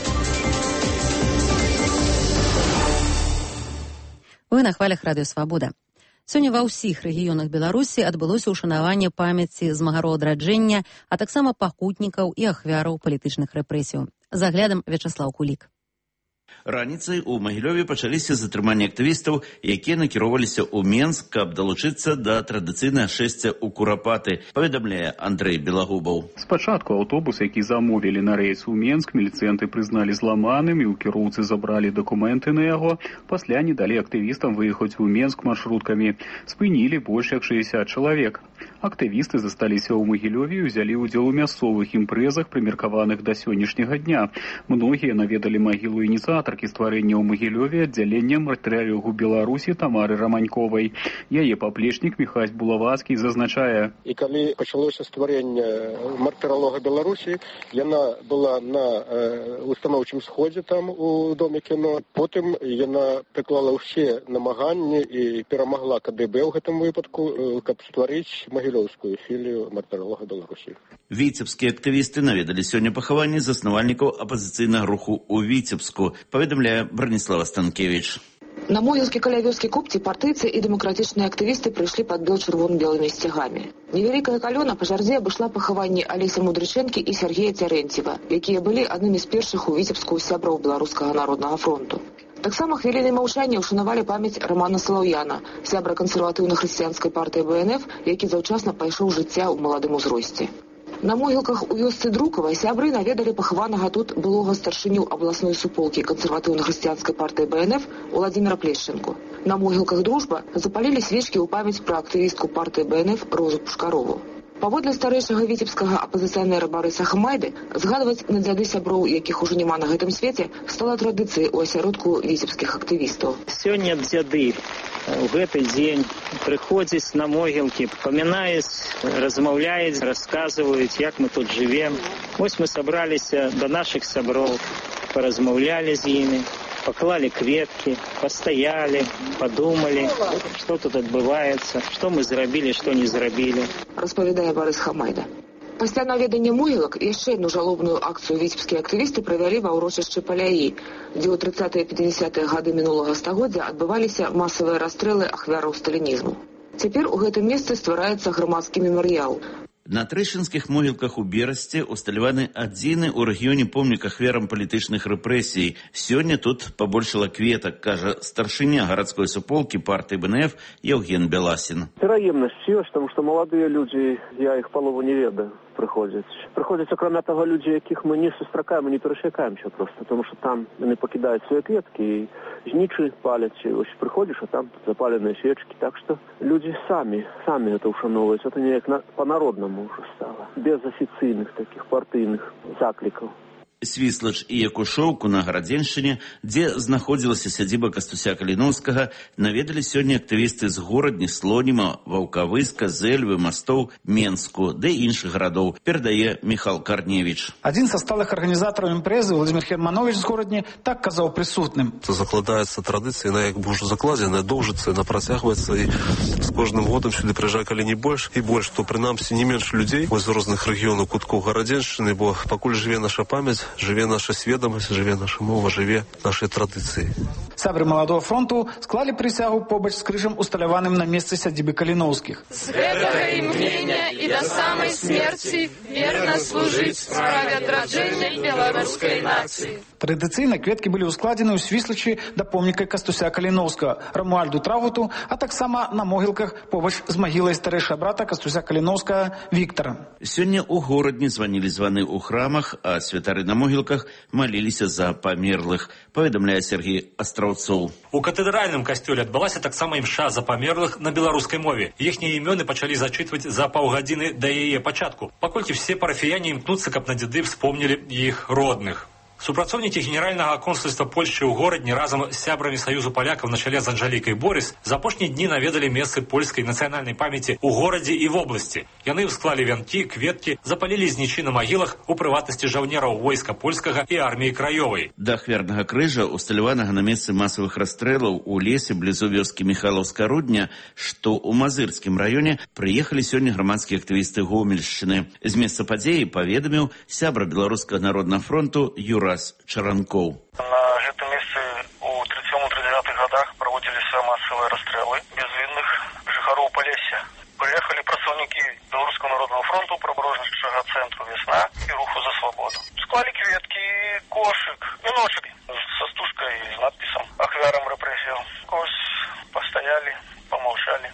Вы на хвалях радыё «Свабода». Сёння ва ўсіх рэгіёнах Беларусі адбылося ўшанаванне памяці змагароў адраджэння, а таксама пакутнікаў і ахвяраў палітычных рэпрэсіяў. За аглядам Вячаслаў Кулік. Раніцай у Магілёве пачаліся затрыманні актывістаў, якія накіроўваліся ў Менск, каб далучыцца да традыцыйнага шэсця ў Курапаты, паведамляе Андрэй Белагубаў. Спачатку аўтобус, які замовілі на рэйс у Менск, міліцыянты прызналі зламаным і ў кіроўцы забралі дакументы на яго. Пасля не далі актывістам выехаць у Менск маршруткамі. Спынілі больш як шэсцьдзесят чалавек. Актывісты засталіся ў Магілёве і ўзялі ўдзел у мясцовых імпрэзах, прымеркаваных да сённяшняга дня. Многія наведалі магілу ініцыятаркі стварэння ў Магілёве аддзялення мартырыялогу Беларусі Тамары Раманьковай. Яе паплечнік Міхась Булавацкі зазначае: І калі пачалося стварэнне мартыралога Беларусі, яна была на э, устаноўчым сходзе там у доме кіно. Потым яна прыклала ўсе намаганні і перамагла КДБ ў гэтым выпадку, э, каб стварыць магілёўскую філію мартыралога Беларусі. Віцебскія актывісты наведалі сёння пахаванне заснавальнікаў апазіцыйнага руху ў Віцебску, паведамляе Браніслава Станкевіч. На могілкі каля вёскі Купці партыйцы і дэмакратычныя актывісты прыйшлі пад бел чырвона-белымі сцягамі. Невялікая калёна па чарзе абышла пахаванні Алеся Мудрычэнкі і Сергея Цярэнціва, якія былі аднымі з першых у Віцебску сяброў Беларускага народнага фронту. Таксама хвілінай маўчання ўшанавалі памяць Рамана Салаўяна, сябра кансерватыўна-хрысціянскай партыі БНФ, які заўчасна пайшоў жыцця ў маладым узросце. На могілках у вёсцы Друкава сябры наведалі пахаванага тут былога старшыню абласной суполкі кансерватыўна-хрысціянскай партыі БНФ Уладзіміра Плешченку. На могілках Дружба запалілі свечкі ў памяць пра актывістку партыі БНФ Розу Пушкарову. Паводле старэйшага віцебскага апазіцыянера Барыса Хамайды, згадваць на дзяды сяброў, якіх ужо няма на гэтым свеце, стала традыцыяй у асяродку віцебскіх актывістаў. Сёння дзяды у гэты дзень прыходзяць на могілкі, памінаюць, размаўляюць, расказваюць, як мы тут жывем. Вось мы сабраліся да нашых сяброў, паразмаўлялі з імі, паклалі кветкі, пастаялі, падумалі, што тут адбываецца, што мы зрабілі, што не зрабілі. Распавядае Барыс Хамайда. Пасля наведання могілак яшчэ адну жалобную акцыю віцебскія актывісты правялі ва ўрочышчы Паляі, дзе ў трыццатыя-пятдзясятыя гады мінулага стагоддзя адбываліся масавыя расстрэлы ахвяраў сталінізму. Цяпер у гэтым месцы ствараецца грамадскі мемарыял. На трэшынскіх могілках у Берасці усталяваны адзіны ў рэгіёне помнік ахвярам палітычных рэпрэсій. Сёння тут пабольшала кветак, кажа старшыня гарадской суполкі партыі БНФ Евген Беласін. Пераемнасць ёсць, таму што маладыя людзі, я іх палову не ведаю, прыходзяць. Прыходзяць, акрамя таго, людзі, якіх мы не сустракаем і не перасякаемся проста, таму што там яны пакідаюць свае кветкі і знічы паляць. Ось прыходзіш, а там запаленыя свечкі. Так што людзі самі, самі гэта ўшаноўваюць. Это неяк на, па-народнаму ўжо стала. Без афіцыйных такіх партыйных заклікаў. Свіслач і Якушоўку на Гарадзеншчыне, дзе знаходзілася сядзіба Кастуся Каліноўскага, наведалі сёння актывісты з Горадні, Слоніма, Ваўкавыска, Зэльвы, Мастоў, Менску, ды іншых гарадоў, перадае Міхал Карневіч. Один со сталых организаторов импрезы, Владимир Херманович з Горадні, так казаў присутным. Закладаецца традыцыя, яна як бы ўжо закладзеная, доўжыцца, яна працягваецца, і з кожным годам сюды прыязджае калі не больш і больш, то прынамсі не менш людзей з розных рэгіёнаў куткоў Гарадзеншчыны, бо пакуль жыве наша памяць, жыве наша сведомасць, жыве наша мова, жыве нашай традыцыі. Сябры Маладого фронту склалі прысягу побач з крыжам, усталяваным на месцы сядзібы Каліноўскіх. З гэтага імгнення і да самай смерці верна служыць справе адраджэння беларускай нацыі. Традыцыйна кветкі былі ўскладзены ў Свіслачы да помніка Кастуся Каліноўскага, Рамуальду Трагуту, а таксама на могілках побач з магілай старэйшага брата Кастуся Каліноўскага Віктара. Сёння ў Горадні званілі званы ў храмах, а святары на могілках маліліся за памерлых, паведамляе Сергей Астраўцоў. У катэдральным касцёле адбылася таксама імша за памерлых на беларускай мове. Іхнія імёны пачалі зачытваць за паўгадзіны да яе пачатку, паколькі все парафіяне імкнуцца, каб на дзеды вспомнілі іх родных. Супрацоўнікі генеральнага консульства Польшчы ў Горадні разам з сябрамі Саюзу палякаў на чале з Анжалікай Борыс за апошнія дні наведалі месцы польскай нацыянальнай памяці ў горадзе і вобласці. Яны ўсклалі вянкі, кветкі, запалілі знічы на магілах, у прыватнасці жаўнераў войска польскага і арміі краёвай. Да ахвярнага крыжа, усталяванага на месцы масавых расстрэлаў у лесе блізу вёскі Міхалаўска Рудня, што ў Мазырскім раёне, прыехалі сёння грамадскія актывісты Гомельшчыны. З месца падзеі паведаміў сябра Беларускага народнага фронту Юра Чаранкоў. На гэтым месцы у тридцать сёмых тридцать девятых годах праводзіліся масавыя расстрэлы безвінных жыхароў Палесся. Прыехалі працаўнікі Беларускага народнага фронту, прабарончага цэнтру «Весна» і руху за свабоду. Склалі кветкі, кошык, віночак са стужкай з надпісам ахвярам рэпрэсіяў. Ось пастаялі, памаўчалі.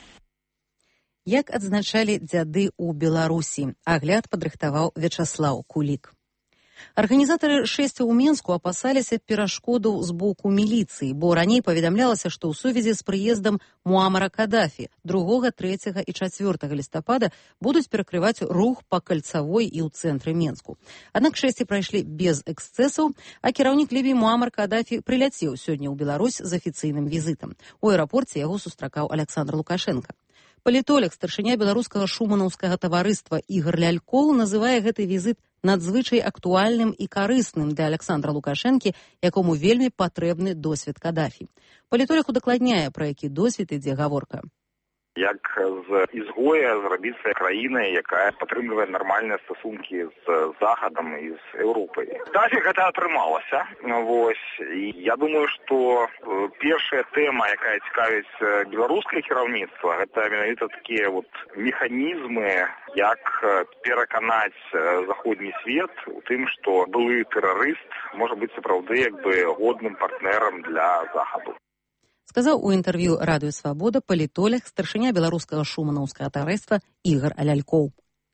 Як адзначалі дзяды ў Беларусі, агляд падрыхтаваў Вячаслаў Кулік. Арганізатары шэсця ў Менску апасаліся перашкодаў з боку міліцыі, бо раней паведамлялася, што ў сувязі з прыездам Муамара Кадафі другога, трэцяга і чацвёртага лістапада будуць перакрываць рух па кальцавой і ў цэнтры Менску. Аднак шэсці прайшлі без эксцэсаў, а кіраўнік Лівіі Муамар Кадафі прыляцеў сёння ў Беларусь з афіцыйным візітам. У аэрапорце яго сустракаў Александр Лукашенко. Палітолог, старшыня беларускага шуманаўскага таварыства Ігар Лялькоў называе гэты візіт надзвычай актуальным і карысным для Александра Лукашэнкі, якому вельмі патрэбны досвед Кадафі. Палітолог удакладняе, пра які досвед ідзе гаворка. Як з ізгоя зрабіцца краінай, якая падтрымлівае нармальныя стасункі з Захадам і з Еўропай. Кадафі гэта атрымалася. Вось. І я думаю, што першая тэма, якая цікавіць беларускае кіраўніцтва, гэта менавіта такія вот механізмы, як пераканаць заходні свет у тым, што былы тэрарыст можа быць сапраўды як бы годным партнерам для Захаду. Сказаў у інтэрв'ю Радыё Свабода палітолог, старшыня беларускага шуманаўскага таварыства Ігар Лялькоў.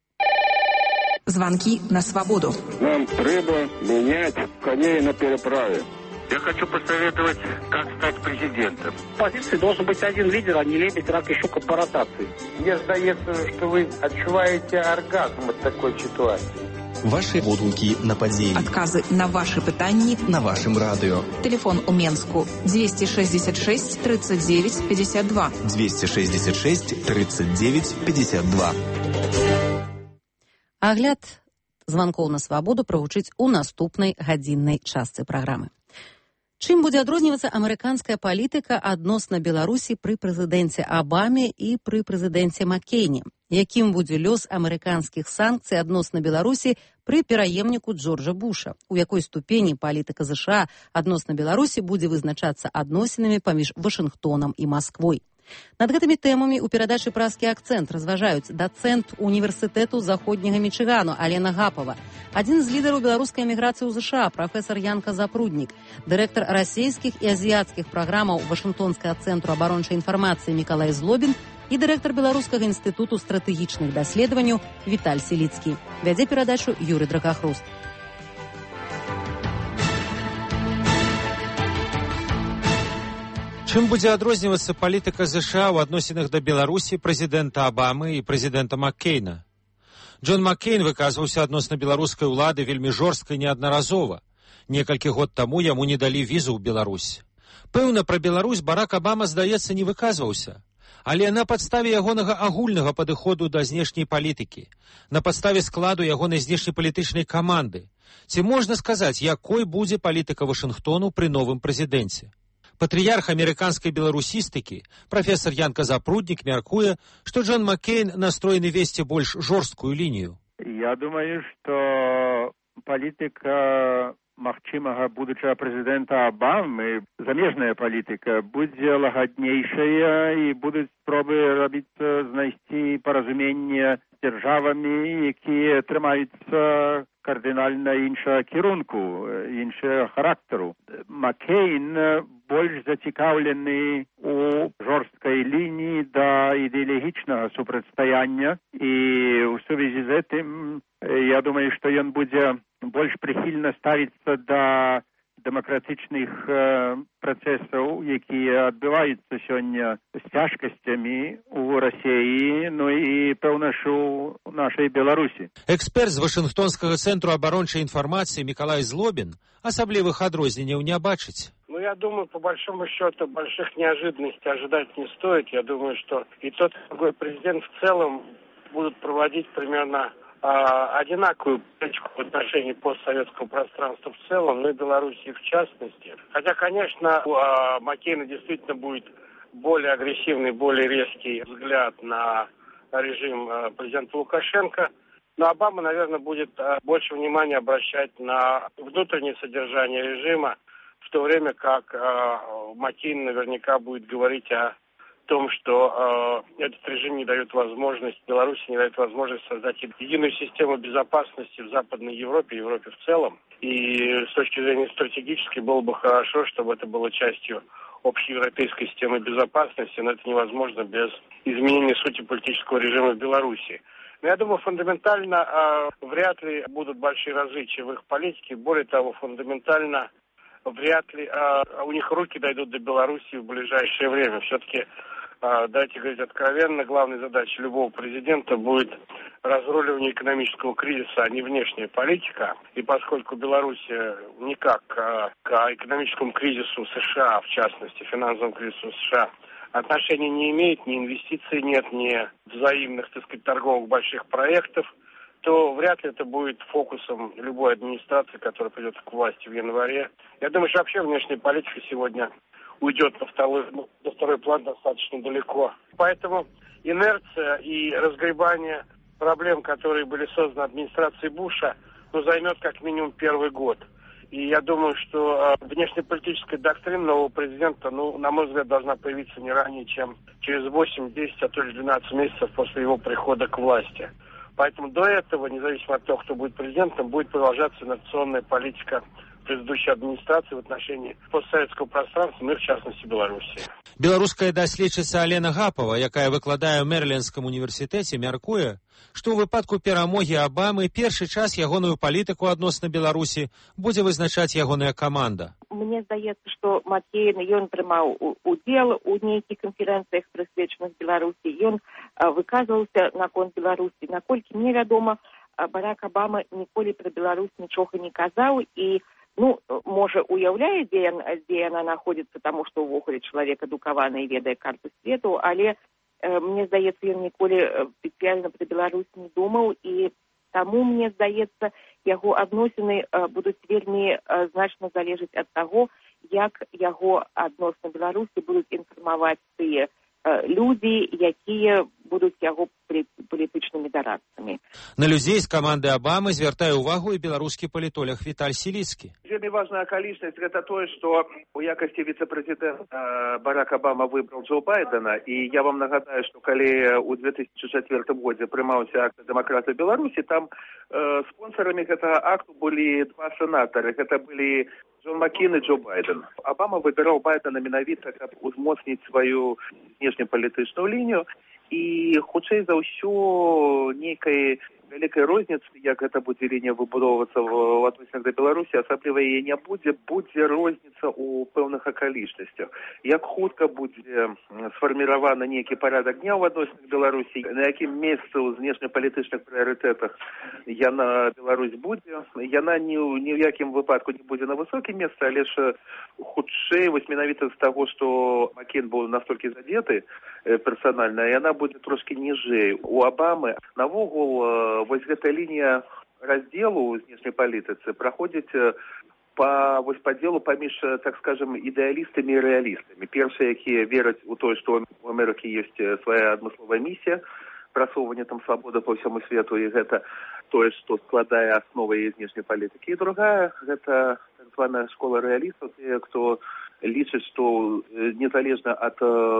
Звонки на свободу. Нам треба менять коней на переправе. Я хочу посоветовать, как стать президентом. В позиции должен быть один лидер, а не лебедь, рак и щука по ротации. Мне сдается, что вы отчуваете оргазм от такой ситуации. Ваши водгукі на падзеі. Адказы на ваши пытанні на вашым радыё. Телефон у Менску двести шестьдесят шесть тридцать девять пятьдесят два. двести шестьдесят шесть тридцать девять пятьдесят два. Агляд званкоў на свабоду прагучыць у наступнай гадзіннай частцы праграмы. Чым будзе адрознівацца амерыканская палітыка адносна Беларусі пры прэзідэнце Абаме і пры прэзідэнце Маккейне? Якім будзе лёс амерыканскіх санкцый адносна Беларусі пры пераемніку Джорджа Буша? У якой ступені палітыка ЗША адносна Беларусі будзе вызначацца адносінамі паміж Вашынгтонам і Масквой? Над гэтымі тэмамі ў перадачы «Празкі акцэнт» разважаюць дацэнт універсітэту заходняга Мічыгану Алена Гапова, адзін з лідараў беларускай эміграцыі ў ЗША прафесар Янка Запруднік, дырэктар расійскіх і азіяцкіх праграмаў Вашынгтонскага цэнтру абарончай інфармацыі Мікалай Злобін і дырэктар Беларускага інстытуту стратэгічных даследаванняў Віталь Селіцкі. Вядзе перадачу Юрый Драгахруст. Чым будзе адрознівацца палітыка ЗША ў адносінах да Беларусі, прэзідэнта Абамы і прэзідэнта Маккейна? Джон Маккейн выказваўся адносна беларускай улады вельмі жорстка і неаднаразова. Некалькі год таму яму не далі візу ў Беларусь. Пэўна, пра Беларусь Барак Абама, здаецца, не выказваўся. Але на падставе ягонага агульнага падыходу да знешняй палітыкі, на падставе складу ягонай знешнепалітычнай каманды, ці можна сказаць, якой будзе палітыка Вашынгтону пры новым прэзідэнце? Патрыярх амерыканскай беларусістыкі, прафесор Янка Запруднік, мяркуе, што Джон Маккейн настроены весці больш жорсткую лінію. Я думаю, што палітыка магчымага будучага прэзідэнта Абамы, замежная палітыка, будзе лагаднейшая і будуць спробы рабіць, знайсці паразуменне з дзяржавамі, якія трымаюцца кардынальна іншага кірунку, іншага характару. Маккейн больш зацікаўлены у жорсткай лініі да ідэалагічнага супрацьстаяння, і ў сувязі з гэтым я думаю, што ён будзе больш прыхільна ставіцца да дэмакратычных э, працэсаў, якія адбываюцца сёння з цяжкасцямі ў Расіі, ну і, пэўна ж, у нашай Беларусі. Эксперт з Вашынгтонскага цэнтру абарончай інфармацыі Мікалай Злобін асаблівых адрозненняў не бачыць. Ну, я думаю, по большому счету, больших неожиданностей ожидать не стоит. Я думаю, что и тот, и другой президент в целом будут проводить примерно одинаковую политику в отношении постсоветского пространства в целом, но и Белоруссии в частности. Хотя, конечно, у Маккейна действительно будет более агрессивный, более резкий взгляд на режим президента Лукашенко, но Обама, наверное, будет больше внимания обращать на внутреннее содержание режима, в то время как Маккейн наверняка будет говорить о том, что э, этот режим не дает возможность, Беларуси не дает возможность создать единую систему безопасности в Западной Европе, Европе в целом. И с точки зрения стратегической было бы хорошо, чтобы это было частью общеевропейской системы безопасности, но это невозможно без изменения сути политического режима в Беларуси. Но я думаю, фундаментально э, вряд ли будут большие различия в их политике. Более того, фундаментально вряд ли э, у них руки дойдут до Беларуси в ближайшее время. Все-таки, э, давайте говорить откровенно, главной задачей любого президента будет разруливание экономического кризиса, а не внешняя политика. И поскольку Беларусь никак э, к экономическому кризису США, в частности, финансовому кризису США, отношения не имеет, ни инвестиций нет, ни взаимных, так сказать, торговых больших проектов, то вряд ли это будет фокусом любой администрации, которая придет к власти в январе. Я думаю, что вообще внешняя политика сегодня уйдет на второй, на второй план достаточно далеко. Поэтому инерция и разгребание проблем, которые были созданы администрацией Буша, ну, займет как минимум первый год. И я думаю, что э, внешнеполитическая доктрина нового президента, ну, на мой взгляд, должна появиться не ранее, чем через восемь-десять, а то и двенадцать месяцев после его прихода к власти. Поэтому до этого, независимо от того, кто будет президентом, будет продолжаться инерционная политика предыдущей администрации в отношении постсоветского пространства, ну и в частности Беларуси. Беларуская даследчыца Алена Гапова, якая выкладае ў Мэрилендскім універсітэце, мяркуе, што ў выпадку перамогі Абамы першы час ягоную палітыку адносна Беларусі будзе вызначаць ягоная каманда. Мне здаецца, што Маккейн, ён прымаў удзел у нейкіх канферэнцыях, прысвечаных Беларусі, ён выказваўся наконт Беларусі. Наколькі мне вядома, Барак Абама ніколі пра Беларусь нічога не казаў і, ну, можа, уяўляе, дзе, дзе яна знаходзіцца, таму што ўвогуле чалавек адукаваны і ведае карту свету, але э, мне здаецца, ён ніколі спецыяльна пра Беларусь не думаў, і таму, мне здаецца, яго адносіны э, будуць вельмі э, значна залежаць ад таго, як яго адносна Беларусі будуць інфармаваць тыя э, людзі, якія будуць яго палітычнымі дорадцамі. На людзей з каманды Абамы звяртае ўвагу і беларускі палітолог Віталь Сіліцкі. Вельмі важная акалічнасць гэта тое, што у якасці віцэ-прэзідэнта Барак Абама выбраў Джо Байдена, і я вам нагадаю, што калі ў две тысячы чацвёртым годзе прымаўся акт дэмакрата Беларусі, там э, спонсорамі гэтага акту былі два сенатары, гэта былі Джон Маккейн і Джо Байден. Абама выбіраў Байдена менавіта, каб узмоцніць сваю знешнепалітычную лінію, і хутчэй за ўсё нейкай вялікай розніцы, як гэта будзе лінія выбудоўвацца в адносінах да Беларусі, асабліва яе не будзе, будзе розніца ў пэўных акалічнасцях. Як хутка будзе сфарміраваны нейкі парадак дня ў адносінах Беларусі, на якім месцы ў знешнепалітычных прыярытэтах яна Беларусь будзе, яна ні, ні ў якім выпадку не будзе на высокім месцы, але ж хутчэй, вось менавіта з таго, што Маккейн быў настолькі задеты персанальна, яна будзе трошкі ніжэй. У Абамы навогул вось гэта лінія раздзелу ў знешняй палітыцы праходзіць па вось падзелу паміж, так скажем, ідэалістамі і рэалістамі. Першыя, якія вераць у тое, што у Амерыкі ёсць свая адмысловая місія, прасоўванне там свабоды па ўсяму свету, і гэта тое, што складае асновы яе знешняй палітыкі. І другая, гэта так званая школа рэалістаў, тыя, хто лічыць, што незалежна ад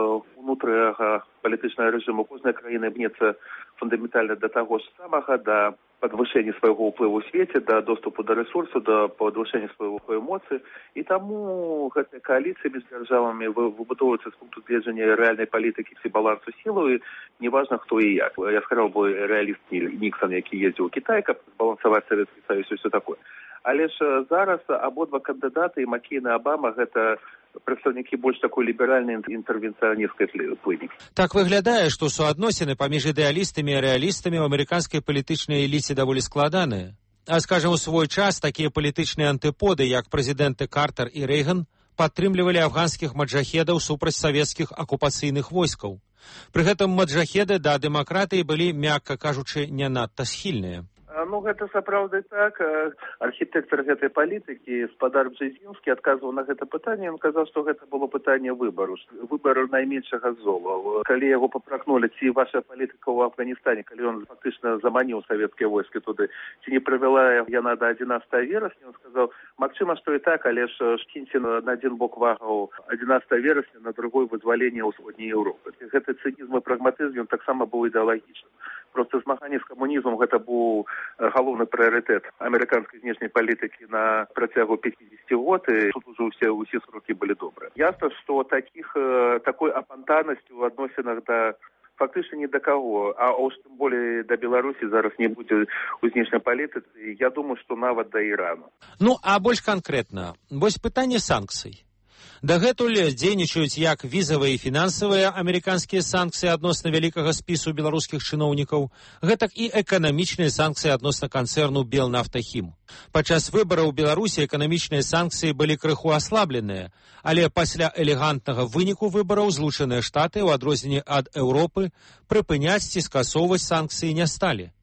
унутранага палітычнага рэжыму кожная краіна бнецца фундаментальна да таго ж самага, да падвышэння свайго ўплыву ў свеце, да доступу да рэсурсу, да падвышэння свайго эмоцый. І таму гэтая кааліцыя між дзяржавамі выбудоўваецца з пункту гледжання рэальнай палітыкі і балансу сілаў, і неважна хто і як. Я сказаў бы рэаліст Ніксон, які ездзіў у Кітай, каб збалансаваць Савецкі Саюз і ўсё такое. Але ж зараз абодва кандыдаты, і Маккейн і Абама, гэта прадстаўнікі больш такой ліберальнай інтэрвенцыянісцкай плыні. Так выглядае, што суадносіны паміж ідэалістамі і рэалістамі ў амерыканскай палітычнай эліце даволі складаныя. А, скажам, у свой час такія палітычныя антыподы, як прэзідэнты Картер і Рэйган, падтрымлівалі афганскіх маджахедаў супраць савецкіх акупацыйных войскаў. Пры гэтым маджахеды да дэмакратыі былі, мякка кажучы, не надта схільныя. Ну, гэта сапраўды так. Архітэктар гэтай палітыкі, спадар Бжезінскі, адказваў на гэта пытанне. Ён казаў, што гэта было пытанне выбару. Выбару найменшага зола. Калі яго папракнулі, ці ваша палітыка ў Афганістане, калі ён фактычна заманіў савецкія войскі туды, ці не прывяла яна да адзінаццатага верасня, ён сказаў, магчыма, што і так, але ж шкіньце на адзін бок вагаў адзінаццатага верасня, на другой вызвалення ўсходняй Еўропы. Гэты цынізм і прагматызм, ён таксама быў ідэалагічным. Просто змаганне з камунізмам гэта быў галоўны прыярытэт амерыканскай знешняй палітыкі на працягу пяцідзесяці год, і тут ужо ўсе ўсе срокі былі добрыя. Ясна, што такіх такой апантанасці ў адносінах да фактычна ні да каго, а уж тым болей да Беларусі зараз не будзе ў знешняй палітыцы, я думаю, што нават да Ірану. Ну, а больш канкрэтна, вось пытанне санкцый. Дагэтуль дзейнічаюць як візавыя і фінансавыя амерыканскія санкцыі адносна вялікага спісу беларускіх чыноўнікаў, гэтак і эканамічныя санкцыі адносна канцэрну Белнафтахім. Падчас выбараў у Беларусі эканамічныя санкцыі былі крыху аслабленыя, але пасля элегантнага выніку выбараў Злучаныя Штаты, у адрозненне ад Еўропы, прыпыняць ці скасоўваць санкцыі не сталі.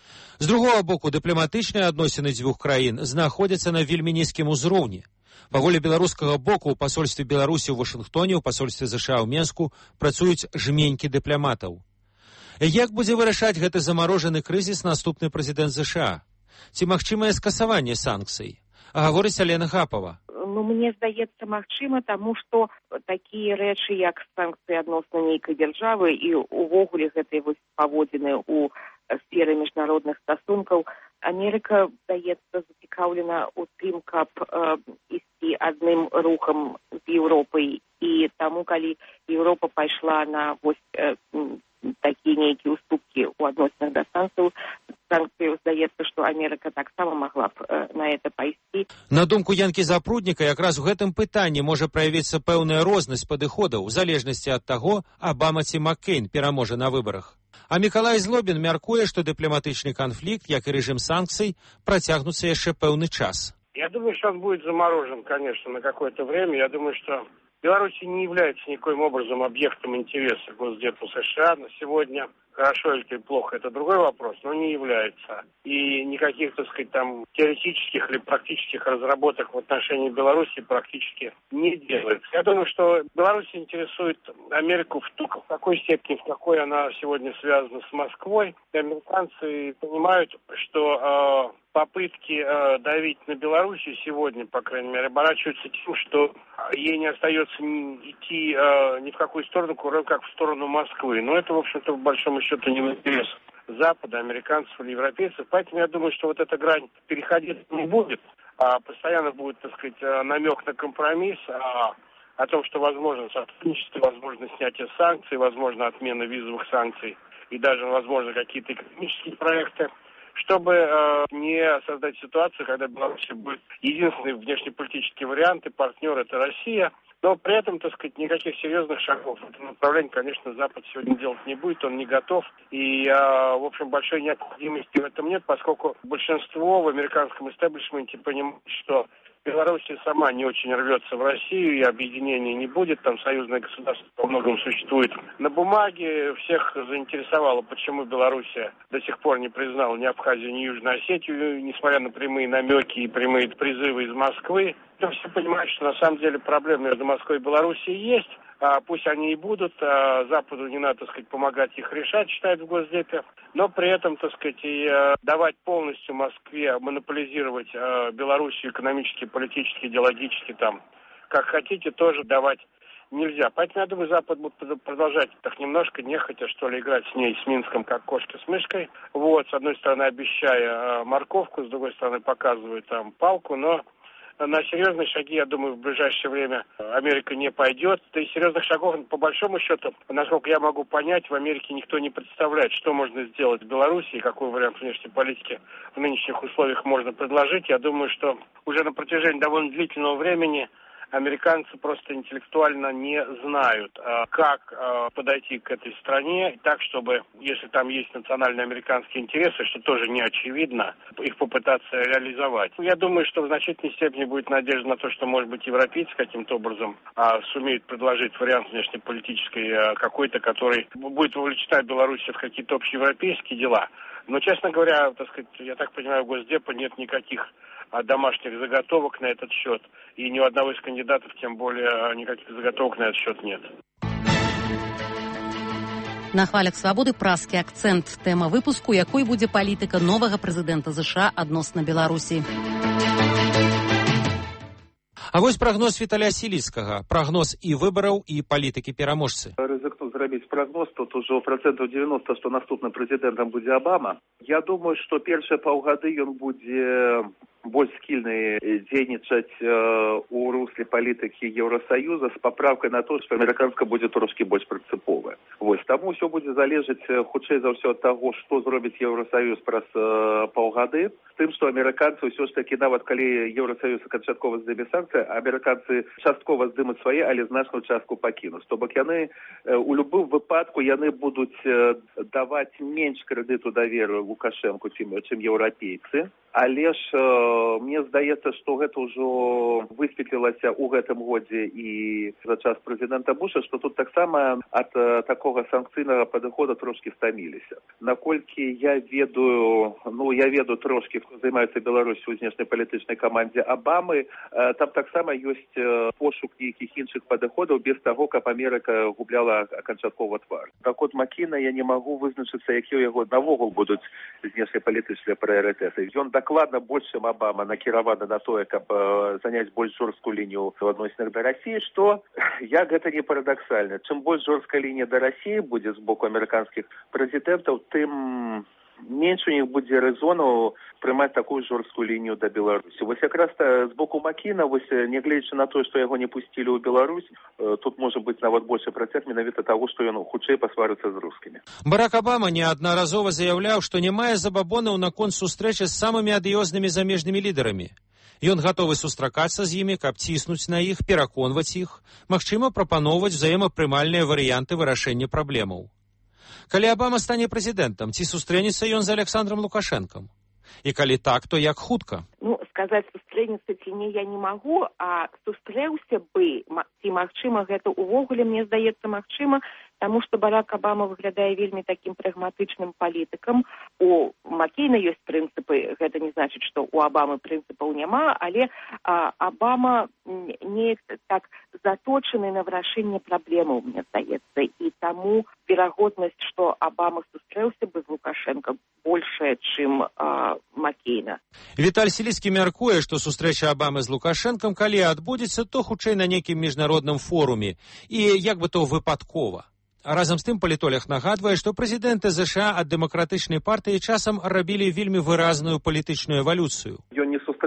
З другога боку, дыпламатычныя адносіны дзвюх краін знаходзяцца на вельмі нізкім узроўні. Па волі беларускага боку ў пасольстве Беларусі ў Вашынгтоне, ў пасольстве ЗША ў Менску працуюць жменькі дыпламатаў. Як будзе вырашаць гэты замарожаны крызіс наступны прэзідэнт ЗША? Ці магчымае скасаванне санкцый? Гаворыць Алена Гапова. Ну, мне здаецца, магчыма, таму што такія рэчы, як санкцыі адносна нейкай дзяржавы і увогуле гэтай вось паводзіны ў сферы міжнародных стасункаў, Амерыка, здаецца, зацікаўлена ў тым, каб э, ісці адным рухам з Еўропай. І таму, калі Еўропа пайшла на вось э, такія нейкія уступкі ў адносінах да санкцыяў, санкцыяў, здаецца, што Амерыка таксама магла б э, на гэта пайсці. На думку Янкі Запрудніка, якраз у гэтым пытанні можа праявіцца пэўная рознасць падыходаў у залежнасці ад таго, Абама ці Маккейн пераможа на выбарах. А Мікалай Злобін мяркуе, што дыпламатычны канфлікт, як і рэжым санкцый, працягнуцца яшчэ пэўны час. Я думаю, что он будет заморожен, конечно, на какое-то время. Я думаю, что Беларусь не является никоим образом объектом интереса Госдепу США на сегодня. Хорошо или плохо, это другой вопрос, но не является. И никаких, так сказать, там теоретических или практических разработок в отношении Беларуси практически не делается. Я думаю, что Беларусь интересует Америку в, только в такой степени, в какой она сегодня связана с Москвой. И американцы понимают, что э, попытки э, давить на Белоруссию сегодня, по крайней мере, оборачиваются тем, что ей не остается идти э, ни в какую сторону, кроме как в сторону Москвы. Но это, в общем-то, в большом счету не в интересах Запада, американцев или европейцев. Поэтому я думаю, что вот эта грань переходить не будет, а постоянно будет, так сказать, намек на компромисс, а о том, что возможно сотрудничество, возможно снятие санкций, возможно отмена визовых санкций и даже, возможно, какие-то экономические проекты. чтобы э, не создать ситуацию, когда Беларусь будет единственный внешнеполитический вариант, и партнер это Россия. Но при этом, так сказать, никаких серьезных шагов в этом направлении, конечно, Запад сегодня делать не будет, он не готов. И, в общем, большой необходимости в этом нет, поскольку большинство в американском истеблишменте понимает, что Белоруссия сама не очень рвется в Россию, и объединения не будет, там союзное государство во многом существует. На бумаге всех заинтересовало, почему Белоруссия до сих пор не признала ни Абхазию, ни Южную Осетию, несмотря на прямые намеки и прямые призывы из Москвы. Но все понимают, что на самом деле проблемы между Москвой и Белоруссией есть. А пусть они и будут, а Западу не надо, так сказать, помогать их решать, считают в Госдепе, но при этом, так сказать, и а, давать полностью Москве монополизировать а, Белоруссию экономически, политически, идеологически, там, как хотите, тоже давать нельзя. Поэтому, я думаю, Запад будет продолжать так немножко, нехотя, что ли, играть с ней, с Минском, как кошка с мышкой. Вот, с одной стороны, обещая а, морковку, с другой стороны, показывая там палку, но на серьезные шаги, я думаю, в ближайшее время Америка не пойдет. Да и серьезных шагов, по большому счету, насколько я могу понять, в Америке никто не представляет, что можно сделать в Беларуси, какой вариант внешней политики в нынешних условиях можно предложить. Я думаю, что уже на протяжении довольно длительного времени американцы просто интеллектуально не знают, как подойти к этой стране так, чтобы, если там есть национальные американские интересы, что тоже не очевидно, их попытаться реализовать. Я думаю, что в значительной степени будет надежда на то, что, может быть, европейцы каким-то образом сумеют предложить вариант внешнеполитической какой-то, который будет вовлечена Белоруссия в какие-то общеевропейские дела. Но, честно говоря, так сказать, я так понимаю, у Госдепа нет никаких домашних заготовок на этот счет. И ни у одного из кандидатов, тем более, никаких заготовок на этот счет нет. На хвалях свабоды праскі акцэнт. Тэма выпуску, якой будзе палітыка новага прэзідэнта ЗША адносна Беларусі. А вось прагноз Віталія Сіліцкага. Прагноз і выбараў, і палітыкі-пераможцы. Рызыкну зрабіць прагноз, тут ужо працэнтаў девяносто, што наступным прэзідэнтам будзе Абама. Я думаю, што першыя паўгады ён будзе больш скільны дзейнічаць э, у русле палітыкі Еўрасаюза з паправкай на то, што амерыканска будзе трошкі больш прынцыповая. Вось, таму ўсё будзе залежаць хутчэй за ўсё ад таго, што зробіць Еўрасаюз праз э, паўгады, з тым, што амерыканцы ўсё ж такі, нават калі Еўрасаюз канчаткова здыме санкцыі, амерыканцы часткова здымуць свае, але значную частку пакінуць. То бок яны э, у любым выпадку яны будуць э, даваць менш крэдыту даверу Лукашэнку, чым, чым еўрапейцы, але ж э, мне здаецца, што гэта ўжо высветлілася ў гэтым годзе і за час прэзідэнта Буша, што тут таксама ад э, такога санкцыйнага падыхода трошкі стаміліся. Наколькі я ведаю, ну я ведаю трошкі, хто займаецца Беларусю ў знешнепалітычнай камандзе Абамы, э, там таксама ёсць э, пошук нейкіх іншых падыходаў без таго, каб Амерыка губляла аканчаткова твар. Так от Макіна я не магу вызначыцца, якія яго навогул будуць знешнепалітычныя прыярытэты. Ён дакладна больш, чым Абама, накіраваны на тое, каб э, заняць больш жорсткую лінію ў адносінах да Расіі, што, як гэта не парадаксальна, чым больш жорсткая лінія да Расіі будзе з боку амерыканскіх прэзідэнтаў, тым менш у них будзе рэзону прымаць такую жорсткую лінію да Беларусі. Вось якраз з боку Макіна, вось нягледзячы на тое, што яго не пусцілі ў Беларусь, тут можа быць нават большы працяг менавіта таго, што ён хутчэй пасварыцца з рускімі. Барак Абама неаднаразова заяўляў, што не мае забабонаў наконт сустрэчы з самымі адыёзнымі замежнымі лідарамі. Ён гатовы сустракацца з імі, каб ціснуць на іх, пераконваць іх, магчыма, прапаноўваць взаемапрымальныя варыянты вырашэння праблемаў. Калі Абама стане прэзідэнтам, ці сустрэнецца ён з Александром Лукашэнкам? І калі так, то як хутка? Ну, сказаць, сустрэнецца ці не я не магу, а сустрэўся бы, ці магчыма гэта ўвогуле, мне здаецца, магчыма, таму што Барак Абама выглядае вельмі такім прагматычным палітыкам. У Маккейна ёсць прынцыпы, гэта не значыць, што у Абамы прынцыпаў няма, але а, Абама неяк так заточаны на вырашэнне праблемаў, мне здаецца, і таму верагоднасць, што Абама сустрэўся бы з Лукашэнкам, большая, чым а, Маккейна. Віталь Сіліцкі мяркуе, што сустрэча Абамы з Лукашэнкам, калі адбудзецца, то хутчэй на нейкім міжнародным форуме, і як бы то выпадкова. А разам з тым палітолог нагадвае, што прэзідэнты ЗША ад дэмакратычнай партыі часам рабілі вельмі выразную палітычную эвалюцыю. Ён не сустрэча